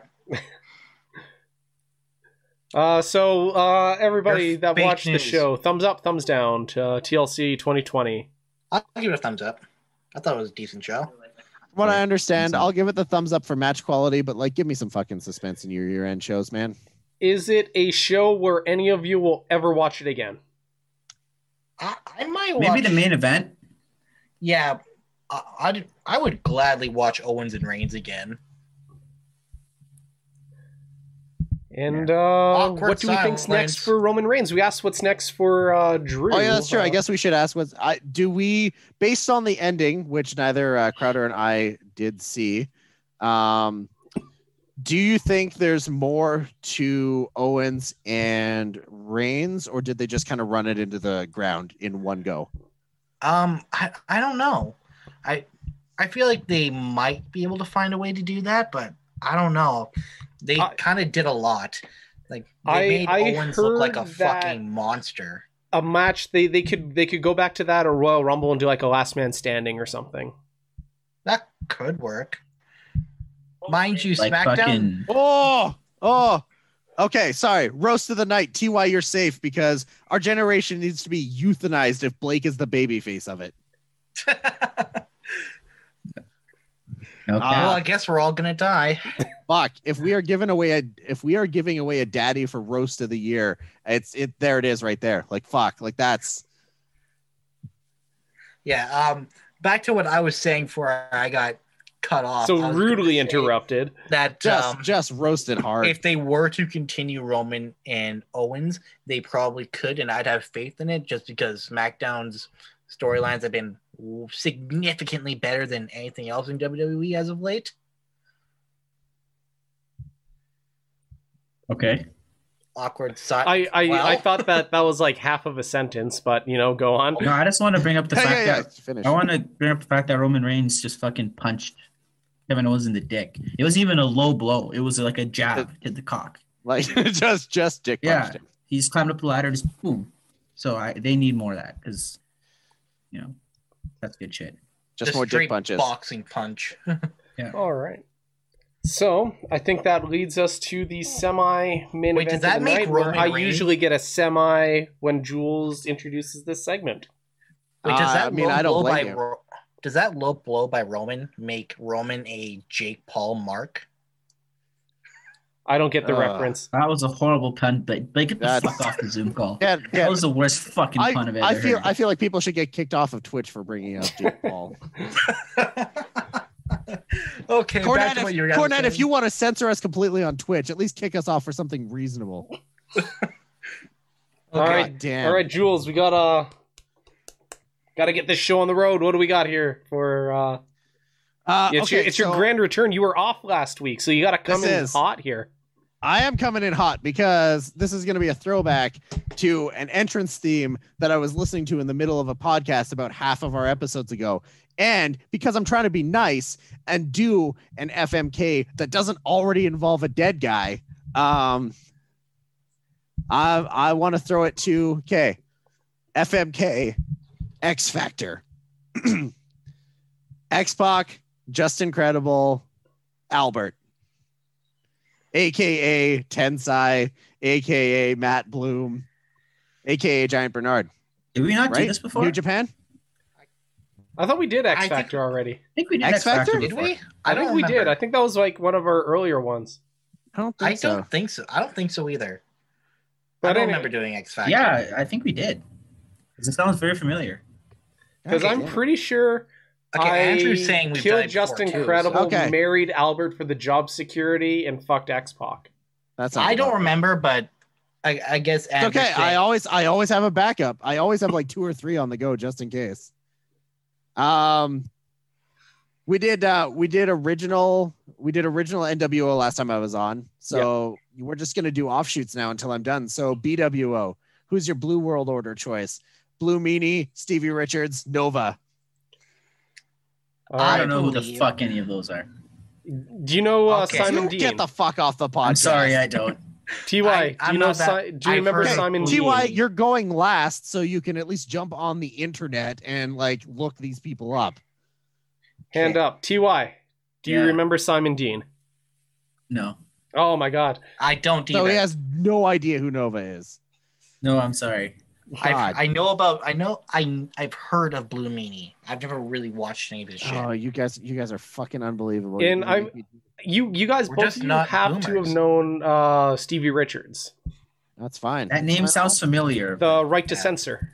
Uh, so uh, everybody You're that fake watched the news. show, thumbs up, thumbs down to uh, T L C twenty twenty. I'll give it a thumbs up. I thought it was a decent show. From what I understand, Thumbs up. I'll give it the thumbs up for match quality, but like, give me some fucking suspense in your year-end shows, man. Is it a show where any of you will ever watch it again? I, I might Maybe watch, the main event. Yeah, I, I'd, I would gladly watch Owens and Reigns again. And uh, Awkward what do we think's silence. next for Roman Reigns? We asked what's next for uh, Drew. Oh yeah, that's true. I Uh, guess we should ask what's I do we based on the ending, which neither uh, Crowder and I did see. Um, do you think there's more to Owens and Reigns, or did they just kind of run it into the ground in one go? Um, I, I don't know. I I feel like they might be able to find a way to do that, but I don't know. They I- kind of did a lot. Like they I- made I Owens look like a heard that- fucking monster. a match they they could they could go back to that or Royal Rumble and do like a last man standing or something. That could work. Mind you, Like SmackDown. fucking. Oh, oh. Okay, sorry. Roast of the night. T Y, you're safe because our generation needs to be euthanized if Blake is the babyface of it. Okay. well, I guess we're all gonna die. Fuck. If we are giving away a if we are giving away a daddy for roast of the year, it's it there it is right there. Like fuck. Like that's Yeah. Um. Back to what I was saying before I got cut off. So I was rudely gonna say interrupted. That Just um, just roasted hard. if they were to continue Roman and Owens, they probably could, and I'd have faith in it just because SmackDown's storylines have been significantly better than anything else in W W E as of late. Okay. Awkward side. I I, well, I thought that that was like half of a sentence, but you know, go on. No, I just want to bring up the yeah, fact yeah, yeah. that Finish. I want to bring up the fact that Roman Reigns just fucking punched Kevin Owens in the dick. It wasn't even a low blow. It was like a jab to the cock. Like just just dick Yeah. punched him. He's climbed up the ladder, just boom. So I they need more of that because, you know, that's good shit. Just, just more dick straight punches. boxing punch. All right. So I think that leads us to the semi main Wait, event does that of the make night, where Roman I Reigns- usually get a semi when Jules introduces this segment. Wait, does Uh, that I mean, low I don't blow by blame you. Ro- does that low blow by Roman make Roman a Jake Paul mark? I don't get the Uh, reference. That was a horrible pun, but like get the That's- fuck off the Zoom call. Yeah, yeah. That was the worst fucking I, pun I've ever I feel heard. I feel like people should get kicked off of Twitch for bringing up Jake Paul. Okay, back Cornette, to if, what you were guys Cornette, if saying. you want to censor us completely on Twitch, at least kick us off for something reasonable. All right, God damn. all right, Jules, we gotta gotta get this show on the road. What do we got here for? Uh, Uh, it's okay, your it's your so grand return. You were off last week, so you gotta come This in is- hot here. I am coming in hot because this is going to be a throwback to an entrance theme that I was listening to in the middle of a podcast about half of our episodes ago. And because I'm trying to be nice and do an F M K that doesn't already involve a dead guy, um, I I want to throw it to okay, F M K X Factor, X-Pac, Just Incredible, Albert, aka Tensai, aka Matt Bloom, aka Giant Bernard. Did we not Right? do this before? New Japan. I thought we did X I think- Factor already. I think we did X X Factor. Factor? Did before. we? I, don't think we remember. did. I think that was like one of our earlier ones. I don't think I so. don't think so. I don't think so either. But I don't anyway- remember doing X Factor. Yeah, I think we did. It sounds very familiar. Because Okay, I'm yeah. pretty sure Okay, I Andrew's saying we've done killed it Just before, too, Incredible, so- Okay. married Albert for the job security, and fucked X-Pac. That sounds I don't about right. remember, but I, I guess It's Andrew's okay. I saying- always I always have a backup. I always have like two or three on the go just in case. Um we did uh we did original we did original N W O last time I was on. So we're just gonna do offshoots now until I'm done. So B W O, who's your Blue World Order choice? Blue Meanie, Stevie Richards, Nova. All I right. don't know who the believe- fuck any of those are. Do you know uh, Okay. Simon You Dean? get the fuck off the podcast. I'm sorry, I don't. T Y, I- do I'm you know? not that- Si- do you I've remember heard- Simon T Dean? Y, you're going last, so you can at least jump on the internet and like look these people up. Hand up. T Y, do you Yeah. remember Simon Dean? No. Oh my God. I don't So either. he has no idea who Nova is. No, I'm sorry. I've, God. I know about. I know. I I've heard of Blue Meanie. I've never really watched any of his shit. Oh, you guys, you guys are fucking unbelievable. And You I'm- make me- You you guys We're both just of you not have to have boomers. known uh, Stevie Richards, That's fine. That name sounds familiar. the Right to Yeah. Censor,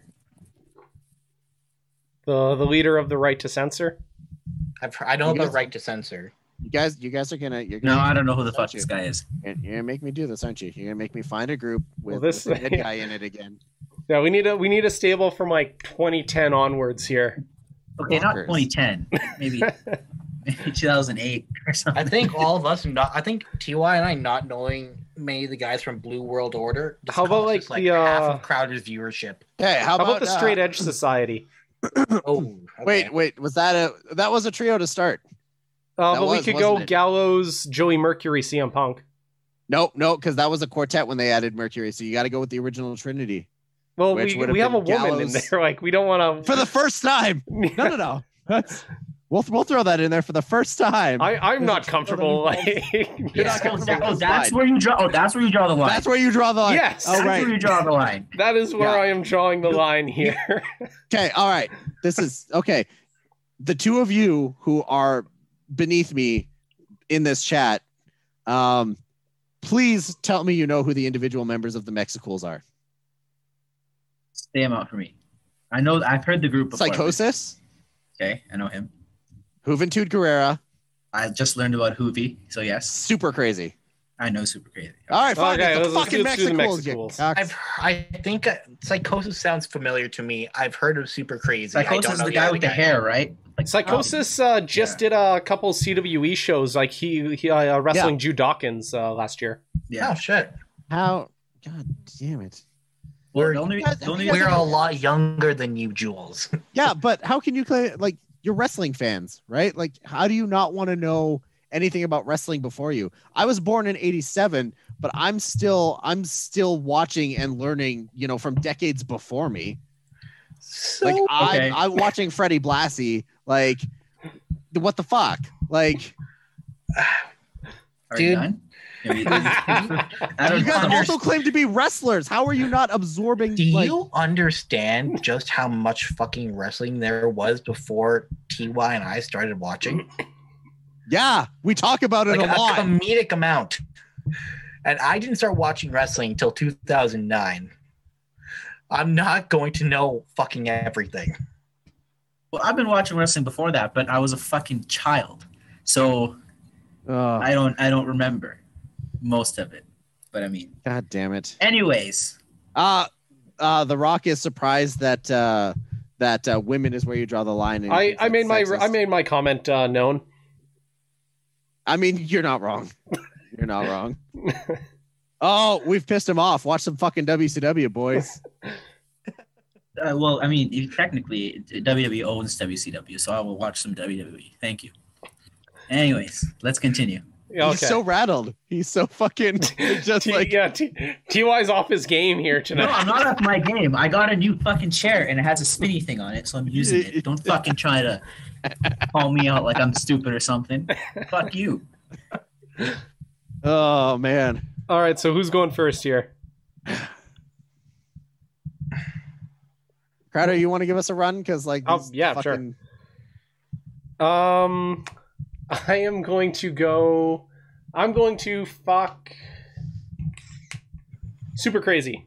the the leader of the Right to Censor. I've heard, I know You about guys- Right to Censor. You guys, you guys are gonna. You're No, gonna I don't know who the fuck Aren't you? this guy is. You're gonna make me do this, aren't you? You're gonna make me find a group with, Well, this- with a dead guy in it again. Yeah, we need a we need a stable from like twenty ten onwards here. Okay, not Fuckers. twenty ten, maybe maybe two thousand eight or something. I think all of us not. I think T Y and I not knowing many of the guys from Blue World Order. just How about, cost us, like, the, half uh, of Crowder's viewership? Hey, how, How about, about, the uh, Straight Edge Society? Oh, okay. Wait, wait. Was that a? That was a trio to start. Uh, That but we was, could go wasn't it? Gallows, Joey Mercury, C M Punk. Nope, nope. Because that was a quartet when they added Mercury. So you got to go with the original Trinity Well, Which we, would have we have a been woman in Gallows. there. Like we don't want for the first time. No, no, no. That's we'll we'll throw that in there for the first time. I I'm There's not a- comfortable. Like, You're Yeah. not Oh, comfortable that- oh, with that's slide. where you draw. Oh, that's where you draw the line. That's where you draw the line. Yes. Oh, That's right. where you draw the line. that is where Yeah. I am drawing the line here. Okay, all right. This is okay. The two of you who are beneath me in this chat, um, please tell me you know who the individual members of the Mexicools are. Stay them out for me. I know. I've heard the group before. Psychosis, Okay, I know him. Juventud Guerrera, I just learned about Hoovy, so yes, super crazy. I know Super Crazy. All right, fine. Okay, it's the let's- let's fucking get through the Mexicools, you Mexicools. cocks. I've I think uh, Psychosis sounds familiar to me. I've heard of Super Crazy. I Psychosis don't is know the guy other with the guy. hair, right? Like, Psychosis uh, just yeah. did a couple C W E shows, like he he uh, wrestling Drew Dawkins uh, last year. yeah. Oh shit. How? God damn it. Well, We're- the only, guys- the only you guys We're have- a lot younger than you, Jules. Yeah, but how can you claim like you're wrestling fans, right? Like, how do you not want to know anything about wrestling before you? I was born in eighty-seven, but I'm still I'm still watching and learning, you know, from decades before me. So, Like Okay. I'm, I'm watching Freddie Blassie. Like, what the fuck? Like, Are Dude. you done? I mean, I don't you guys know. also claim to be wrestlers. How are you not absorbing? do like, you understand just how much fucking wrestling there was before T Y and I started watching? Yeah, we talk about it Like a a lot. comedic amount. And I didn't start watching wrestling until two thousand nine. I'm not going to know fucking everything. Well, I've been watching wrestling before that, but I was a fucking child, so Ugh, I don't I don't remember most of it. But I mean, God damn it. anyways, Uh, uh, The Rock is surprised that uh, that uh, women is where you draw the line. and I, it's I made my sexist. I made my comment uh, known. I mean, you're not wrong. You're not wrong. Oh, we've pissed him off. Watch some fucking W C W, boys. uh, well, I mean, if- technically, W W E owns W C W, so I will watch some W W E. Thank you. Anyways, let's continue. Yeah, He's so rattled. He's so fucking just T, like yeah, T, Ty's off his game here No, tonight. I'm not off my game. I got a new fucking chair and it has a spinny thing on it, so I'm using it. Don't fucking try to call me out like I'm stupid or something. Fuck you. oh man. All right, so who's going first here? Crowder, you want to give us a run? Because like Oh, these yeah, sure. fucking- Um, I am going to go. I'm going to fuck Super Crazy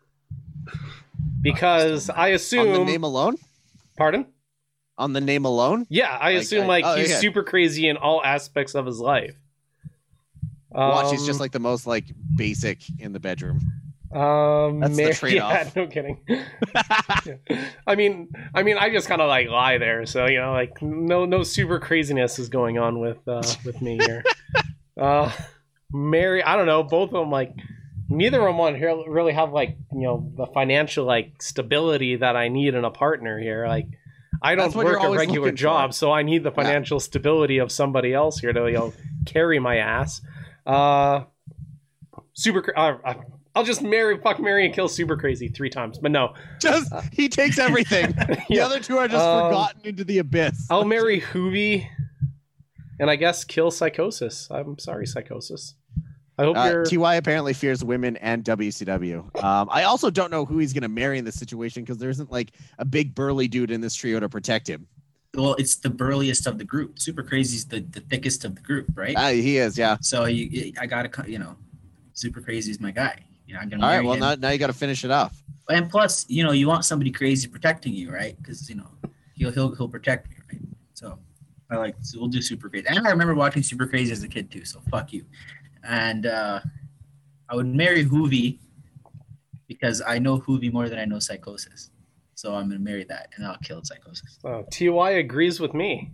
because I on the assume. name alone. Pardon? On the name alone. Yeah, I Like, assume I- like oh, he's okay. super crazy in all aspects of his life. Watch, he's Um, just like the most like basic in the bedroom. Um, That's the Mar- trade-off. Yeah, no kidding. Yeah. I mean, I mean, I just kind of like lie there, so you know, like no, no super craziness is going on with uh, with me here. uh, Mary, I don't know, both of them like neither of them want to really have like you know the financial like stability that I need in a partner here. Like, I don't That's what you're work a always regular looking for. job, so I need the financial stability of somebody else here to you know carry my ass. Uh, super. cra- Uh, I'll just marry, fuck, marry, and kill Super Crazy three times. But no, Just he takes everything. The Yeah. other two are just Um, forgotten into the abyss. I'll marry Hoovy, and I guess kill Psychosis. I'm sorry, Psychosis. I hope Uh, you're. T Y apparently fears women and W C W. Um, I also don't know who he's going to marry in this situation because there isn't like a big burly dude in this trio to protect him. Well, it's the burliest of the group. Super Crazy's the, the thickest of the group, right? Uh, he is, yeah. So you, I gotta, co- you know, Super Crazy's my guy. You know, I'm gonna All right, marry well him. now, now you got to finish it off. And plus, you know, you want somebody crazy protecting you, right? Because you know, he'll he'll he'll protect me, right? So I like, so we'll do Super Crazy. And I remember watching Super Crazy as a kid too. So fuck you. And uh, I would marry Hoovy because I know Hoovy more than I know Psychosis. So I'm gonna marry that, and I'll kill Psychosis. Oh, T Y agrees with me.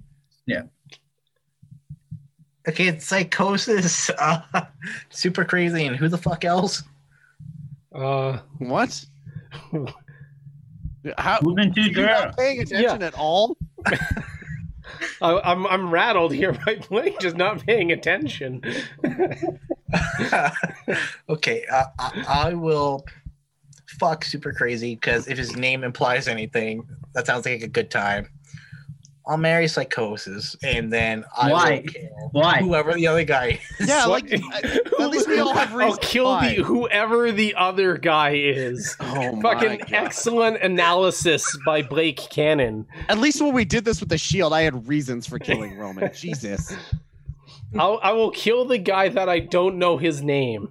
Okay, it's Psychosis, uh, Super Crazy, and who the fuck else? Uh, What? How? Moving to You're girl. not paying attention at all? I, I'm I'm rattled here by Blake just not paying attention. Okay, uh, I, I will fuck Super Crazy because if his name implies anything, that sounds like a good time. I'll marry Psychosis, and then I Why? will kill Why? whoever the other guy is. Yeah, What? like at at least we all have I'll reasons kill why. the whoever the other guy is. Oh my Fucking God. excellent analysis by Blake Cannon. At least when we did this with the Shield, I had reasons for killing Roman. Jesus. I'll, I will kill the guy that I don't know his name.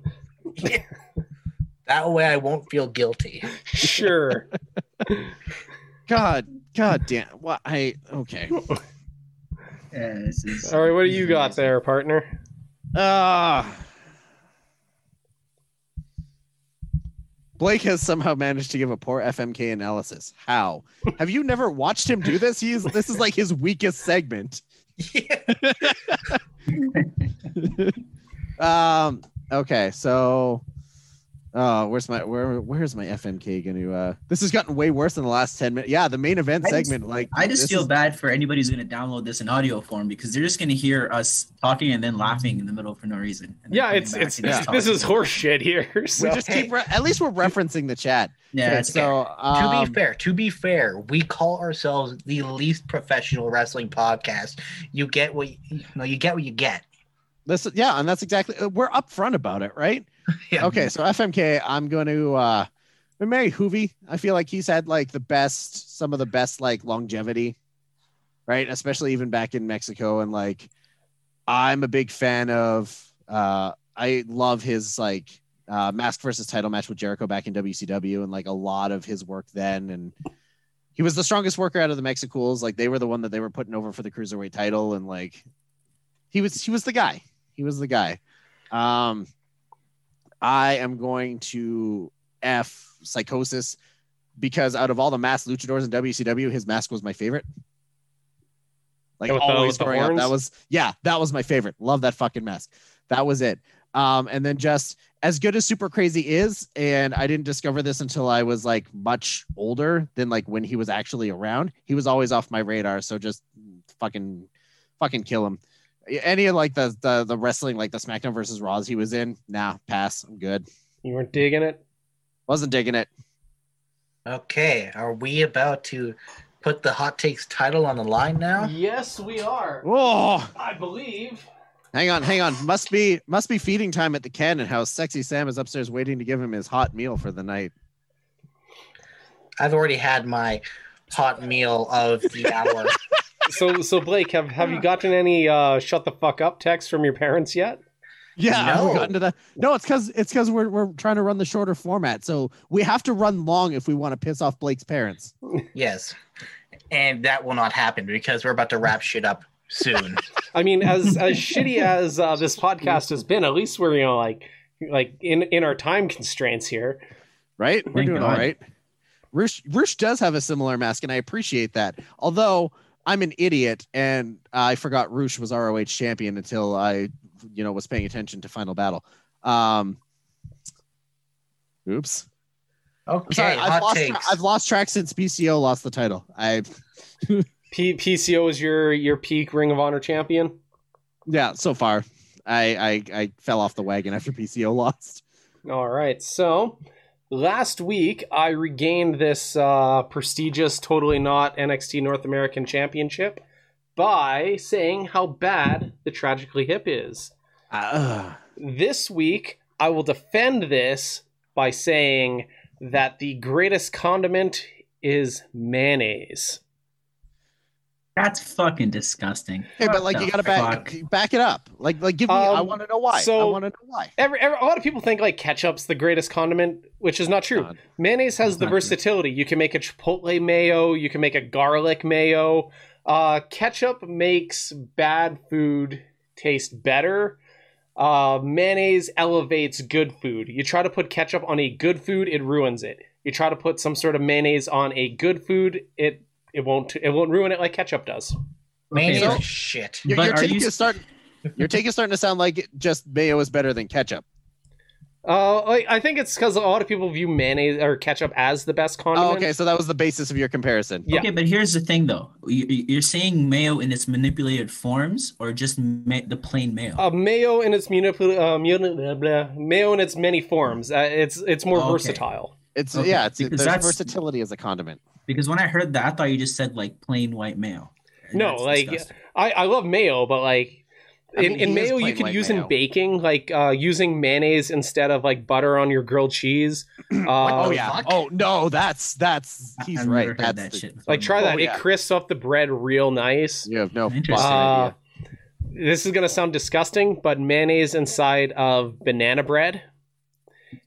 That way I won't feel guilty. Sure. God, God damn. What I okay. Yeah, this is, All right, what do this you is got amazing. there, partner? Uh Blake has somehow managed to give a poor F M K analysis. How? Have you never watched him do this? He's this is like his weakest segment. Yeah. um okay, so oh, where's my where where's my F M K gonna uh this has gotten way worse in the last ten minutes. Yeah, the main event I just- segment, like I just this feel is- bad for anybody who's going to download this in audio form because they're just going to hear us talking and then laughing in the middle for no reason. And then Yeah, coming it's back it's and just this talking. is horse shit here. So. we just keep re- at least we're referencing the chat. Yeah, Okay, it's so To um, be fair, to be fair, we call ourselves the least professional wrestling podcast. You get what you, you know. You get what you get. this yeah, and that's exactly we're upfront about it, right? Yeah. Okay, so F M K, I'm going to uh Mary Hoovy. I feel like he's had like the best, some of the best like longevity, right? Especially even back in Mexico, and like I'm a big fan of. uh I love his like uh mask versus title match with Jericho back in W C W, and like a lot of his work then, and he was the strongest worker out of the Mexicools. Like they were the one that they were putting over for the cruiserweight title, and like he was he was the guy. He was the guy. Um. I am going to F Psychosis because out of all the masked luchadors in W C W, his mask was my favorite. Like Yeah, with the- always with the growing up, horns? that was yeah, that was my favorite. Love that fucking mask. That was it. Um, and then just as good as Super Crazy is, and I didn't discover this until I was like much older than like when he was actually around. He was always off my radar, so just fucking, fucking kill him. Any of like the the the wrestling, like the SmackDown versus Raws he was in, nah, pass. I'm good. You weren't digging it? Wasn't digging it. Okay, are we about to put the hot takes title on the line now? Yes, we are. Oh, I believe. hang on, hang on. Must be must be feeding time at the Cannon House. Sexy Sam is upstairs waiting to give him his hot meal for the night. I've already had my hot meal of the hour. So, so Blake, have have you gotten any uh, "shut the fuck up" texts from your parents yet? Yeah, I No. haven't gotten to that. No, it's because it's because we're we're trying to run the shorter format, so we have to run long if we want to piss off Blake's parents. Yes, and that will not happen because we're about to wrap shit up soon. I mean, as as shitty as uh, this podcast has been, at least we're you know like like in in our time constraints here. Right? We're Thank doing all God. right. Roosh, Roosh does have a similar mask, and I appreciate that. Although I'm an idiot, and I forgot Roosh was R O H champion until I, you know, was paying attention to Final Battle. Um, oops. Okay, Sorry, I've hot lost, takes. I've lost track since P C O lost the title. I, P- PCO is your your peak Ring of Honor champion. yeah, so far, I, I, I fell off the wagon after P C O lost. All right, so last week I regained this uh, prestigious, totally not N X T North American Championship by saying how bad the Tragically Hip is. Uh, This week I will defend this by saying that the greatest condiment is mayonnaise. That's fucking disgusting. hey, but What like you the gotta back fuck? back it up. Like like give me. I Um, want to know why. I so- want to know why. Every, every, a lot of people think like ketchup's the greatest condiment, which is not true. God. Mayonnaise has It's the not true. versatility. You can make a chipotle mayo, you can make a garlic mayo. Uh, ketchup makes bad food taste better. Uh, mayonnaise elevates good food. You try to put ketchup on a good food, it ruins it. You try to put some sort of mayonnaise on a good food, it it won't it won't ruin it like ketchup does. Mayonnaise Okay, is so- shit. Your, But your are take you- is starting. Your take is starting to sound like it just mayo is better than ketchup. Uh, like, I think it's because a lot of people view mayonnaise or ketchup as the best condiment. Oh, okay, so that was the basis of your comparison. Yeah. Okay, but here's the thing, though. You, you're saying mayo in its manipulated forms, or just ma- the plain mayo? Uh, mayo in its manipul- uh, muni- blah, blah, mayo in its many forms. Uh, it's it's more Okay. versatile. It's Okay, yeah, it's because there's that's- versatility as a condiment. Because when I heard that, I thought you just said like plain white mayo. And No, that's like disgusting. I, I love mayo, but like I in, mean, in he is mayo you plain could white use mayo. in baking, like uh, using mayonnaise instead of like butter on your grilled cheese. Uh, Oh Oh, yeah. fuck. Oh no, that's that's he's I've right. never heard That's that the- shit. before. Like try Oh, that. yeah. It crisps up the bread real nice. You have no fucking Interesting. Uh, idea. This is gonna sound disgusting, but mayonnaise inside of banana bread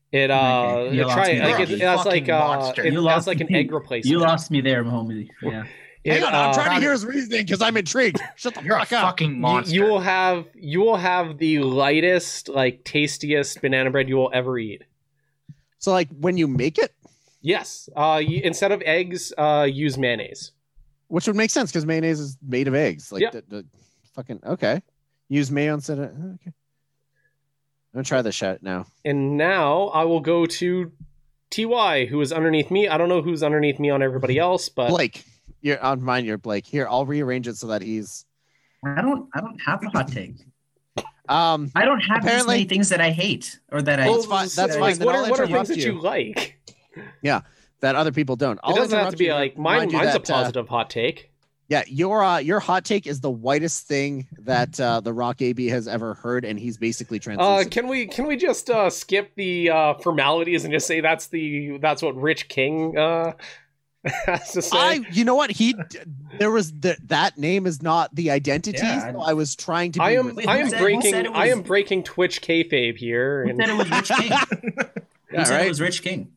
It uh, Okay, you it lost try me like there. it, it You has like fucking uh, monster. it You has lost like an me. egg replacement. You lost me there, homie. Yeah. It, Hang on, I'm uh, trying to Got hear it. his reasoning because I'm intrigued. Shut the You're a fuck up. fucking you, monster. you will have you will have the lightest, like tastiest banana bread you will ever eat. So, like, when you make it, Yes. Uh, you, instead of eggs, uh, use mayonnaise. which would make sense because mayonnaise is made of eggs. Like, Yeah. the, the fucking okay. Use mayo instead of okay. I'm gonna try this shit now. And now I will go to T Y, who is underneath me. I don't know who's underneath me on everybody else, but Blake, you're on mine. You're Blake. Here, I'll rearrange it so that he's. I don't. I don't have a hot take. Um, I don't have this Apparently- many things that I hate or that I. Well, that's fine- that's like, fine, then What I'll are, what are interrupt things that you. you like? that other people don't. I'll It doesn't have interrupt to be you like and mine. remind you Mine's a that, uh, positive hot take. Yeah, your uh, your hot take is the whitest thing that uh, the Rock A B has ever heard, and he's basically Uh, translucent. can we can we just uh, skip the uh, formalities and just say that's the that's what Rich King uh, has to say? I, you know what? He, there was the, that name is not the identity. Yeah, so I was trying to. Be I am Wait, I who am said- who breaking said it I was- am breaking Twitch kayfabe here. Who And said it was Rich King? Who Yeah, said right? it was Rich King?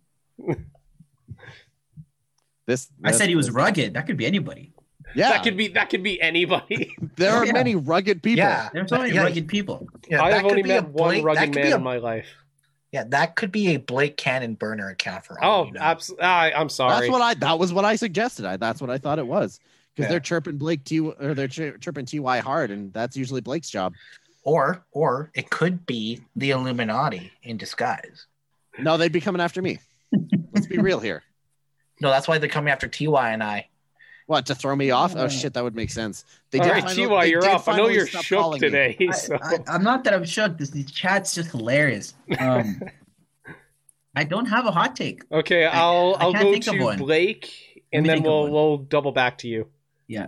This, I this- said he was this- rugged. That could be anybody. Yeah, that could be that could be anybody. there are Yeah. many rugged people. Yeah, There's so many yeah, rugged people. yeah, I that have could only be a met one Blake- that rugged could be man a- in my life. Yeah, that could be a Blake Cannon burner account for all Oh, you know. absolutely. I'm sorry. That's what I. That was what I suggested. I. That's what I thought it was because Yeah. they're chirping Blake T or they're chir- chirping T Y hard, and that's usually Blake's job. Or, or it could be the Illuminati in disguise. No, they'd be coming after me. Let's be real here. No, that's why they're coming after T Y and I. What, to throw me off? Oh shit, that would make sense. They All did right, finally- T Y, they you're did up. I know finally you're stop shook calling me. today. I, So. I, I'm not that I'm shook. This the chat's just hilarious. Um, I don't have a hot take. Okay, I- I'll I I'll can't go think of to one. Blake, and me then think of we'll one. we'll double back to you. Yeah.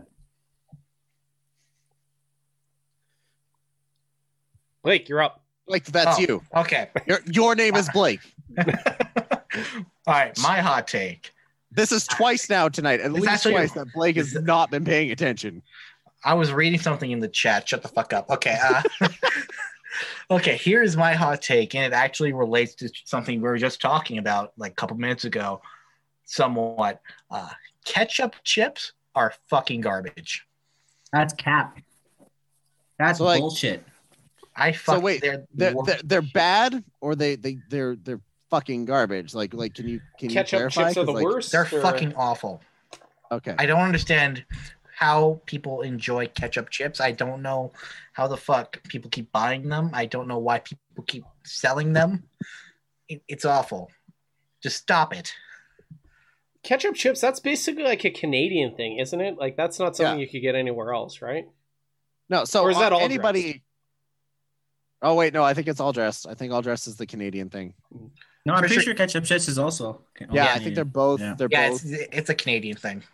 Blake, you're up. Like that's Oh. you. Okay. Your your name is Blake. All right, my hot take. This is twice now tonight. At It's least actually- twice that Blake has not been paying attention. I was reading something in the chat. Shut the fuck up. Okay. Uh, okay, here's my hot take, and it actually relates to something we were just talking about like a couple minutes ago, somewhat. Uh, ketchup chips are fucking garbage. That's cap. That's So, like- bullshit. I fuck, So wait, they're, They're, wor- they're they're bad or they they they're they're fucking garbage. Like like can you can you Ketchup clarify? chips are 'Cause, the like, worst. they're or- fucking awful. Okay. I don't understand how people enjoy ketchup chips. I don't know how the fuck people keep buying them. I don't know why people keep selling them. It, it's awful. Just stop it. ketchup chips. That's basically like a Canadian thing, isn't it? Like that's not something Yeah. you could get anywhere else, right? No, so Or is that uh, all anybody? Oh wait, no, I think it's all dressed. I think all dressed is the Canadian thing. No, I'm For pretty sure- sure ketchup chips is also. Yeah, I think they're both. Yeah. They're Yeah, both. it's it's a Canadian thing.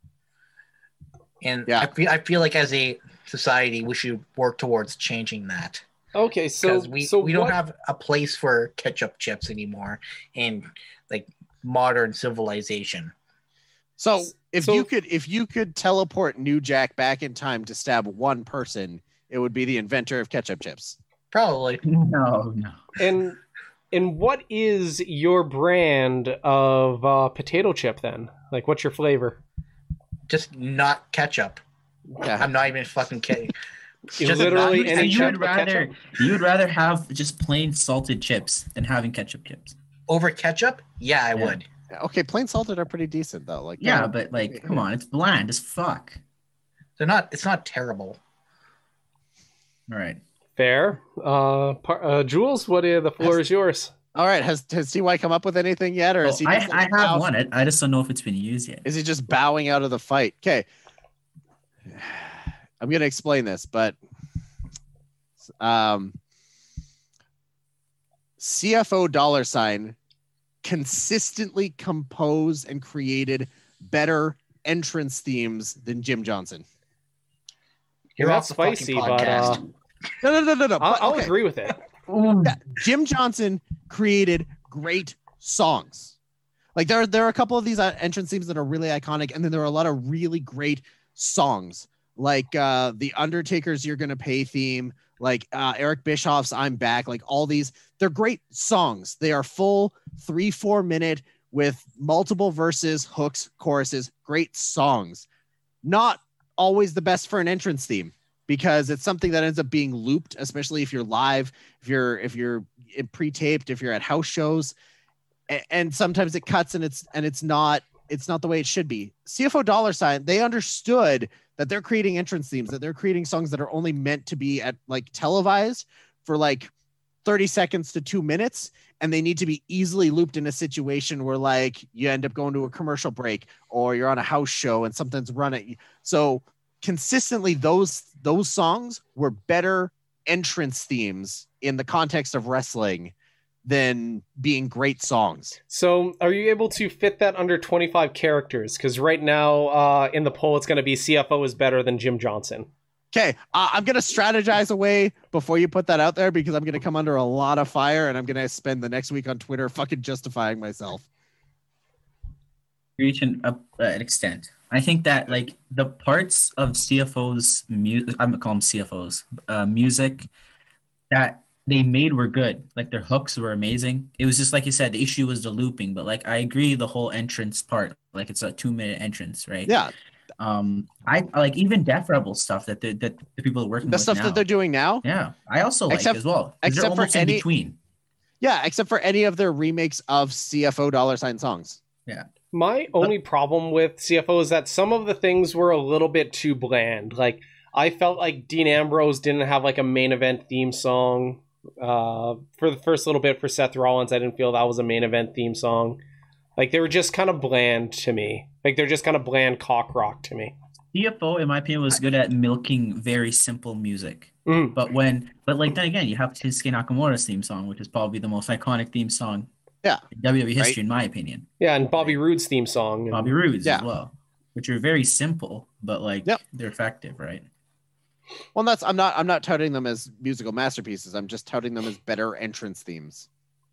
And Yeah. I feel I feel like as a society we should work towards changing that. Okay, so Because we, so we don't what- have a place for ketchup chips anymore in like modern civilization. So if So- you could if you could teleport New Jack back in time to stab one person, it would be the inventor of ketchup chips. Probably. No, no. and and what is your brand of uh, potato chip then? Like, what's your flavor? Just not ketchup. Yeah. I'm not even fucking kidding. Just Literally not- any you chip would but rather ketchup? you would rather have just plain salted chips than having ketchup chips. over ketchup? Yeah, I Yeah. would. Okay, plain salted are pretty decent though. Like Yeah, uh, but like, come on, it's bland as fuck. They're not. It's not terrible. All right. Fair. Uh, par- uh Jules, what is, the floor is yours. All right, has has T Y come up with anything yet, or Oh, is he? I, just, I like, have bow- won it. I just don't know if it's been used yet. Is he just bowing out of the fight? Okay, I'm gonna explain this, but um, C F O dollar sign consistently composed and created better entrance themes than Jim Johnson. You're Well, off that's the fucking spicy, but podcast. uh, No, no, no, no, no. I'll, but, I'll okay. agree with it. Yeah, Jim Johnson created great songs. Like there, there are a couple of these uh, entrance themes that are really iconic, and then there are a lot of really great songs, like uh, the Undertaker's "You're Gonna Pay" theme, like uh, Eric Bischoff's I'm Back, like all these, they're great songs. They are full three, four minute with multiple verses, hooks, choruses, great songs. Not always the best for an entrance theme because it's something that ends up being looped, especially if you're live, if you're, if you're pre-taped, if you're at house shows, and, and sometimes it cuts and it's, and it's not, it's not the way it should be. C F O Dollar Sign, they understood that they're creating entrance themes, that they're creating songs that are only meant to be at like televised for like thirty seconds to two minutes. And they need to be easily looped in a situation where like you end up going to a commercial break or you're on a house show and something's running. So consistently those, those songs were better entrance themes in the context of wrestling than being great songs. So are you able to fit that under twenty-five characters? Because right now uh, in the poll, it's going to be C F O is better than Jim Johnson. Okay, uh, I'm going to strategize away before you put that out there because I'm going to come under a lot of fire and I'm going to spend the next week on Twitter fucking justifying myself. Reach an, uh, an extent. I think that like the parts of C F O's music, I'm going to call them C F O's, uh, music that they made were good. Like their hooks were amazing. It was just like you said, the issue was the looping, but like I agree the whole entrance part, like it's a two minute entrance, right? Yeah. Um, I like even Death Rebel stuff that the, that the people are working The with stuff now. that they're doing now. Yeah, I also like Except- as well. 'cause except they're for almost in any- between. Yeah, except for any of their remakes of C F O Dollar Sign songs. My only problem with C F O is that some of the things were a little bit too bland. Like, I felt like Dean Ambrose didn't have like a main event theme song. Uh, for the first little bit for Seth Rollins, I didn't feel that was a main event theme song. Like, they were just kind of bland to me. Like, they're just kind of bland cock rock to me. C F O, in my opinion, was good at milking very simple music. Mm. But when, but like then again, you have Shinsuke Nakamura's theme song, which is probably the most iconic theme song Yeah. in W W E history, Right. in my opinion. Yeah, and Bobby Roode's theme song. and- Bobby Roode's Yeah. as well, which are very simple, but like Yep. they're effective, right? Well, that's I'm not I'm not touting them as musical masterpieces. I'm just touting them as better entrance themes.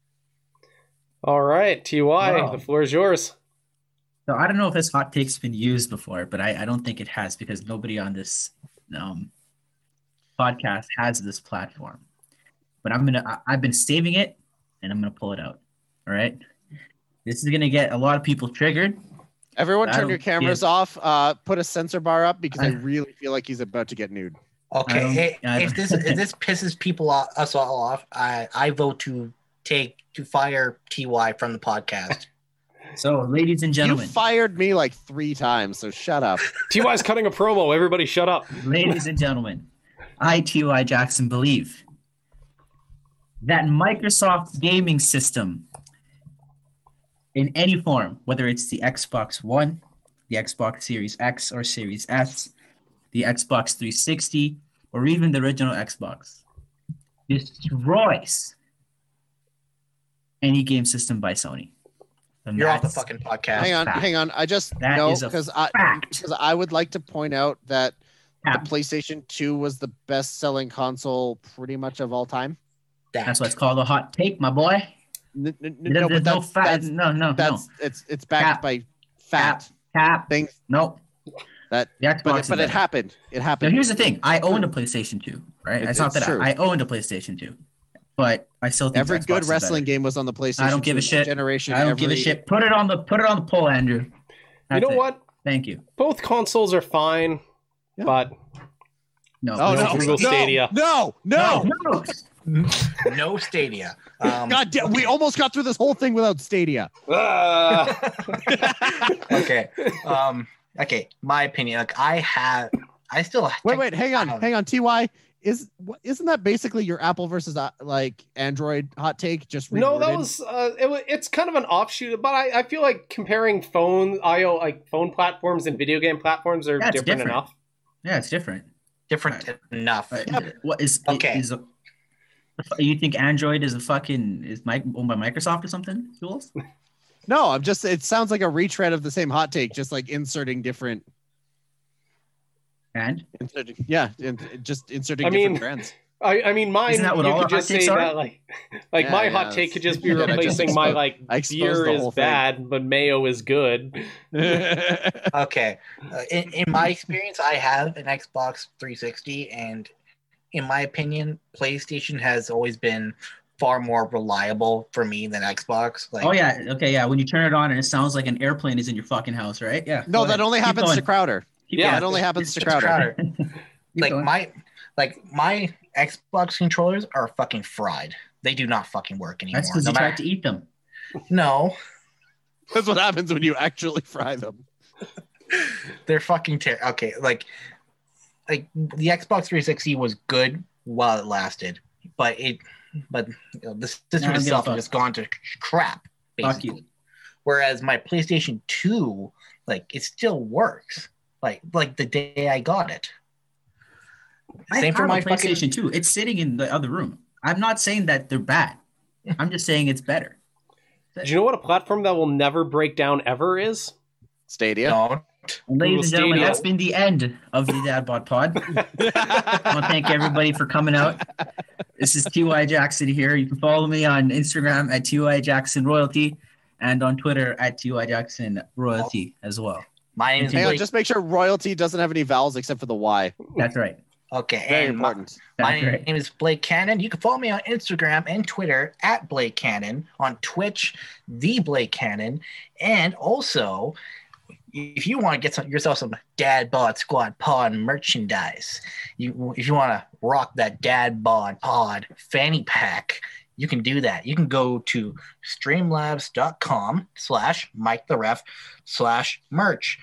All right, T Y, Wow. the floor is yours. So I don't know if this hot take's been used before, but I, I don't think it has because nobody on this um, podcast has this platform. But I'm gonna I, I've been saving it and I'm gonna pull it out. All right. This is gonna get a lot of people triggered. Everyone I turn don't your cameras get- off. Uh, put a censor bar up because I I- really feel like he's about to get nude. I Okay, don't- hey, I if don't- this if this pisses people off, us all off, I I vote to take to fire T Y from the podcast. So, ladies and You gentlemen, fired me like three times, so shut up. T Y's cutting a promo. Everybody shut up. ladies and gentlemen, I, T Y Jackson, believe that Microsoft gaming system in any form, whether it's the Xbox One, the Xbox Series X or Series S, the Xbox three sixty, or even the original Xbox, destroys any game system by Sony. And You're off the that's- fucking podcast. hang on, fact. hang on. I just That no is a because I fact. because I would like to point out that Fact. the PlayStation two was the best selling console pretty much of all time. That. That's why it's called a hot take, my boy. N- n- n- There's, no, there's but no that's, fact. that's, No, no, no. that's it's it's backed Cap. by Cap, fact cap. things. Nope. That- the Xbox But is it, but it better. happened. It Now happened. here's the thing: I owned a PlayStation two, right? It's- It's, not it's that true. I, I owned a PlayStation two, but I still think Every the Xbox good is wrestling better. game was on the PlayStation. I don't give a two shit. Generation. I don't every, give a shit. Put it on the put it on the poll, Andrew. You That's know it. what? Thank you. Both consoles are fine, Yeah. but No, Oh No, no! Google no, Stadia. No! No! no, no. no Stadia. Um, God damn! We almost got through this whole thing without Stadia. Ah. okay. Um. Okay. My opinion. Like I have. I still. Wait, wait, hang on, Um, hang on. T Y is what- isn't that basically your Apple versus uh, like Android hot take? Just No, that reworded? was uh, it, wa- it's kind of an offshoot, but I, I feel like comparing phone I O like phone platforms and video game platforms are Yeah, it's different, different. enough. Yeah, it's different. different enough. Right. Yeah. What is Okay. Is a, you think Android is a fucking is Mike owned by Microsoft or something? Jules? No, I'm just. It sounds like a retread of the same hot take, just like inserting different. And Inserting, yeah, in, just inserting I different mean, brands. I, I mean, mine. Isn't that what you all could our just hot takes say are? that like, like Yeah, my yeah, hot take could just be I just replacing my exposed- like I exposed beer the is whole thing. bad, but mayo is good. Okay. Uh, in, in my experience, I have an Xbox three sixty, and in my opinion, PlayStation has always been far more reliable for me than Xbox. Like, Oh yeah, okay, yeah. When you turn it on and it sounds like an airplane is in your fucking house, right? Yeah. No, go that ahead. only Keep happens going. to Crowder. Keep Yeah, That going. only happens to it's Crowder. Crowder. Keep like going. my like my Xbox controllers are fucking fried. They do not fucking work anymore. That's because no you matter- tried to eat them. No, That's what happens when you actually fry them. they're fucking ter- okay. Like, like the Xbox three sixty was good while it lasted, but it, but you know, the system Nah, I don't give a itself fuck. has just gone to crap. Fuck Basically. you. Whereas my PlayStation two, like, it still works. Like, like the day I got it. I Same have for my a fucking. PlayStation two. It's sitting in the other room. I'm not saying that they're bad. I'm just saying it's better. Do you know what a platform that will never break down ever is? Stadia. Don't. And ladies and gentlemen, Stadia. that's been the end of the Dadbot Pod. I want to thank everybody for coming out. This is T Y Jackson here. You can follow me on Instagram at T Y Jackson Royalty and on Twitter at T Y Jackson Royalty as well. My name is Hang on, Blake. just make sure royalty doesn't have any vowels except for the Y. That's right. Okay, Very and my, important. my That's name right. is Blake Cannon. You can follow me on Instagram and Twitter at Blake Cannon, on Twitch, the Blake Cannon, and also if you want to get some, yourself some Dad Bod Squad Pod merchandise, you if you want to rock that Dad Bod Pod fanny pack, you can do that. You can go to streamlabs.com slash Mike the Ref slash merch,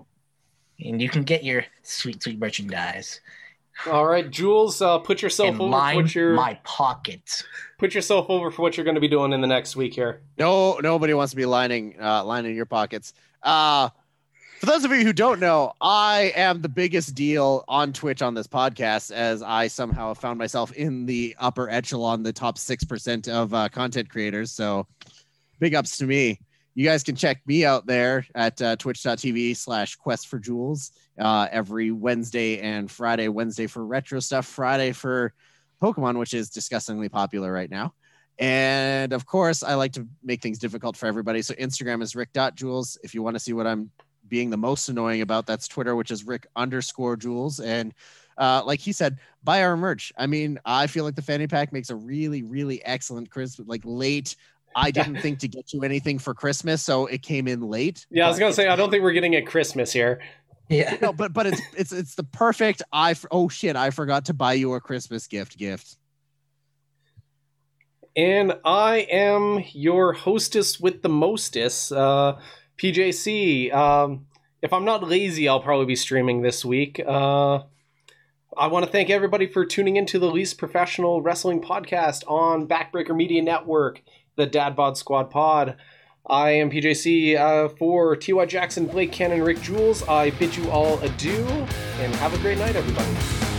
and you can get your sweet, sweet merchandise. All right, Jules, uh, put yourself And over line for what you're my pockets. put yourself over for what you're going to be doing in the next week here. No, nobody wants to be lining uh, lining your pockets. Uh, for those of you who don't know, I am the biggest deal on Twitch on this podcast, as I somehow found myself in the upper echelon, the top six percent of uh, content creators. So big ups to me. You guys can check me out there at uh, twitch.tv slash quest for jewels uh, every Wednesday and Friday. Wednesday for retro stuff, Friday for Pokemon, which is disgustingly popular right now. And of course, I like to make things difficult for everybody. So Instagram is rick.jules. If you want to see what I'm being the most annoying about, that's Twitter, which is rick underscore jules. And uh, like he said, buy our merch. I mean, I feel like the fanny pack makes a really, really excellent Christmas, like late. I didn't think to get you anything for Christmas, so it came in late. Yeah, I was But going to it's- say I don't think we're getting a Christmas here. Yeah. no, but but it's it's it's the perfect. I f- oh shit! I forgot to buy you a Christmas gift. Gift. And I am your hostess with the mostest, uh, P J C. Um, if I'm not lazy, I'll probably be streaming this week. Uh, I want to thank everybody for tuning into the least professional wrestling podcast on Backbreaker Media Network, the Dad Bod Squad Pod. I am P J C uh, for T Y Jackson, Blake Cannon, Rick Jules. I bid you all adieu, and have a great night, everybody.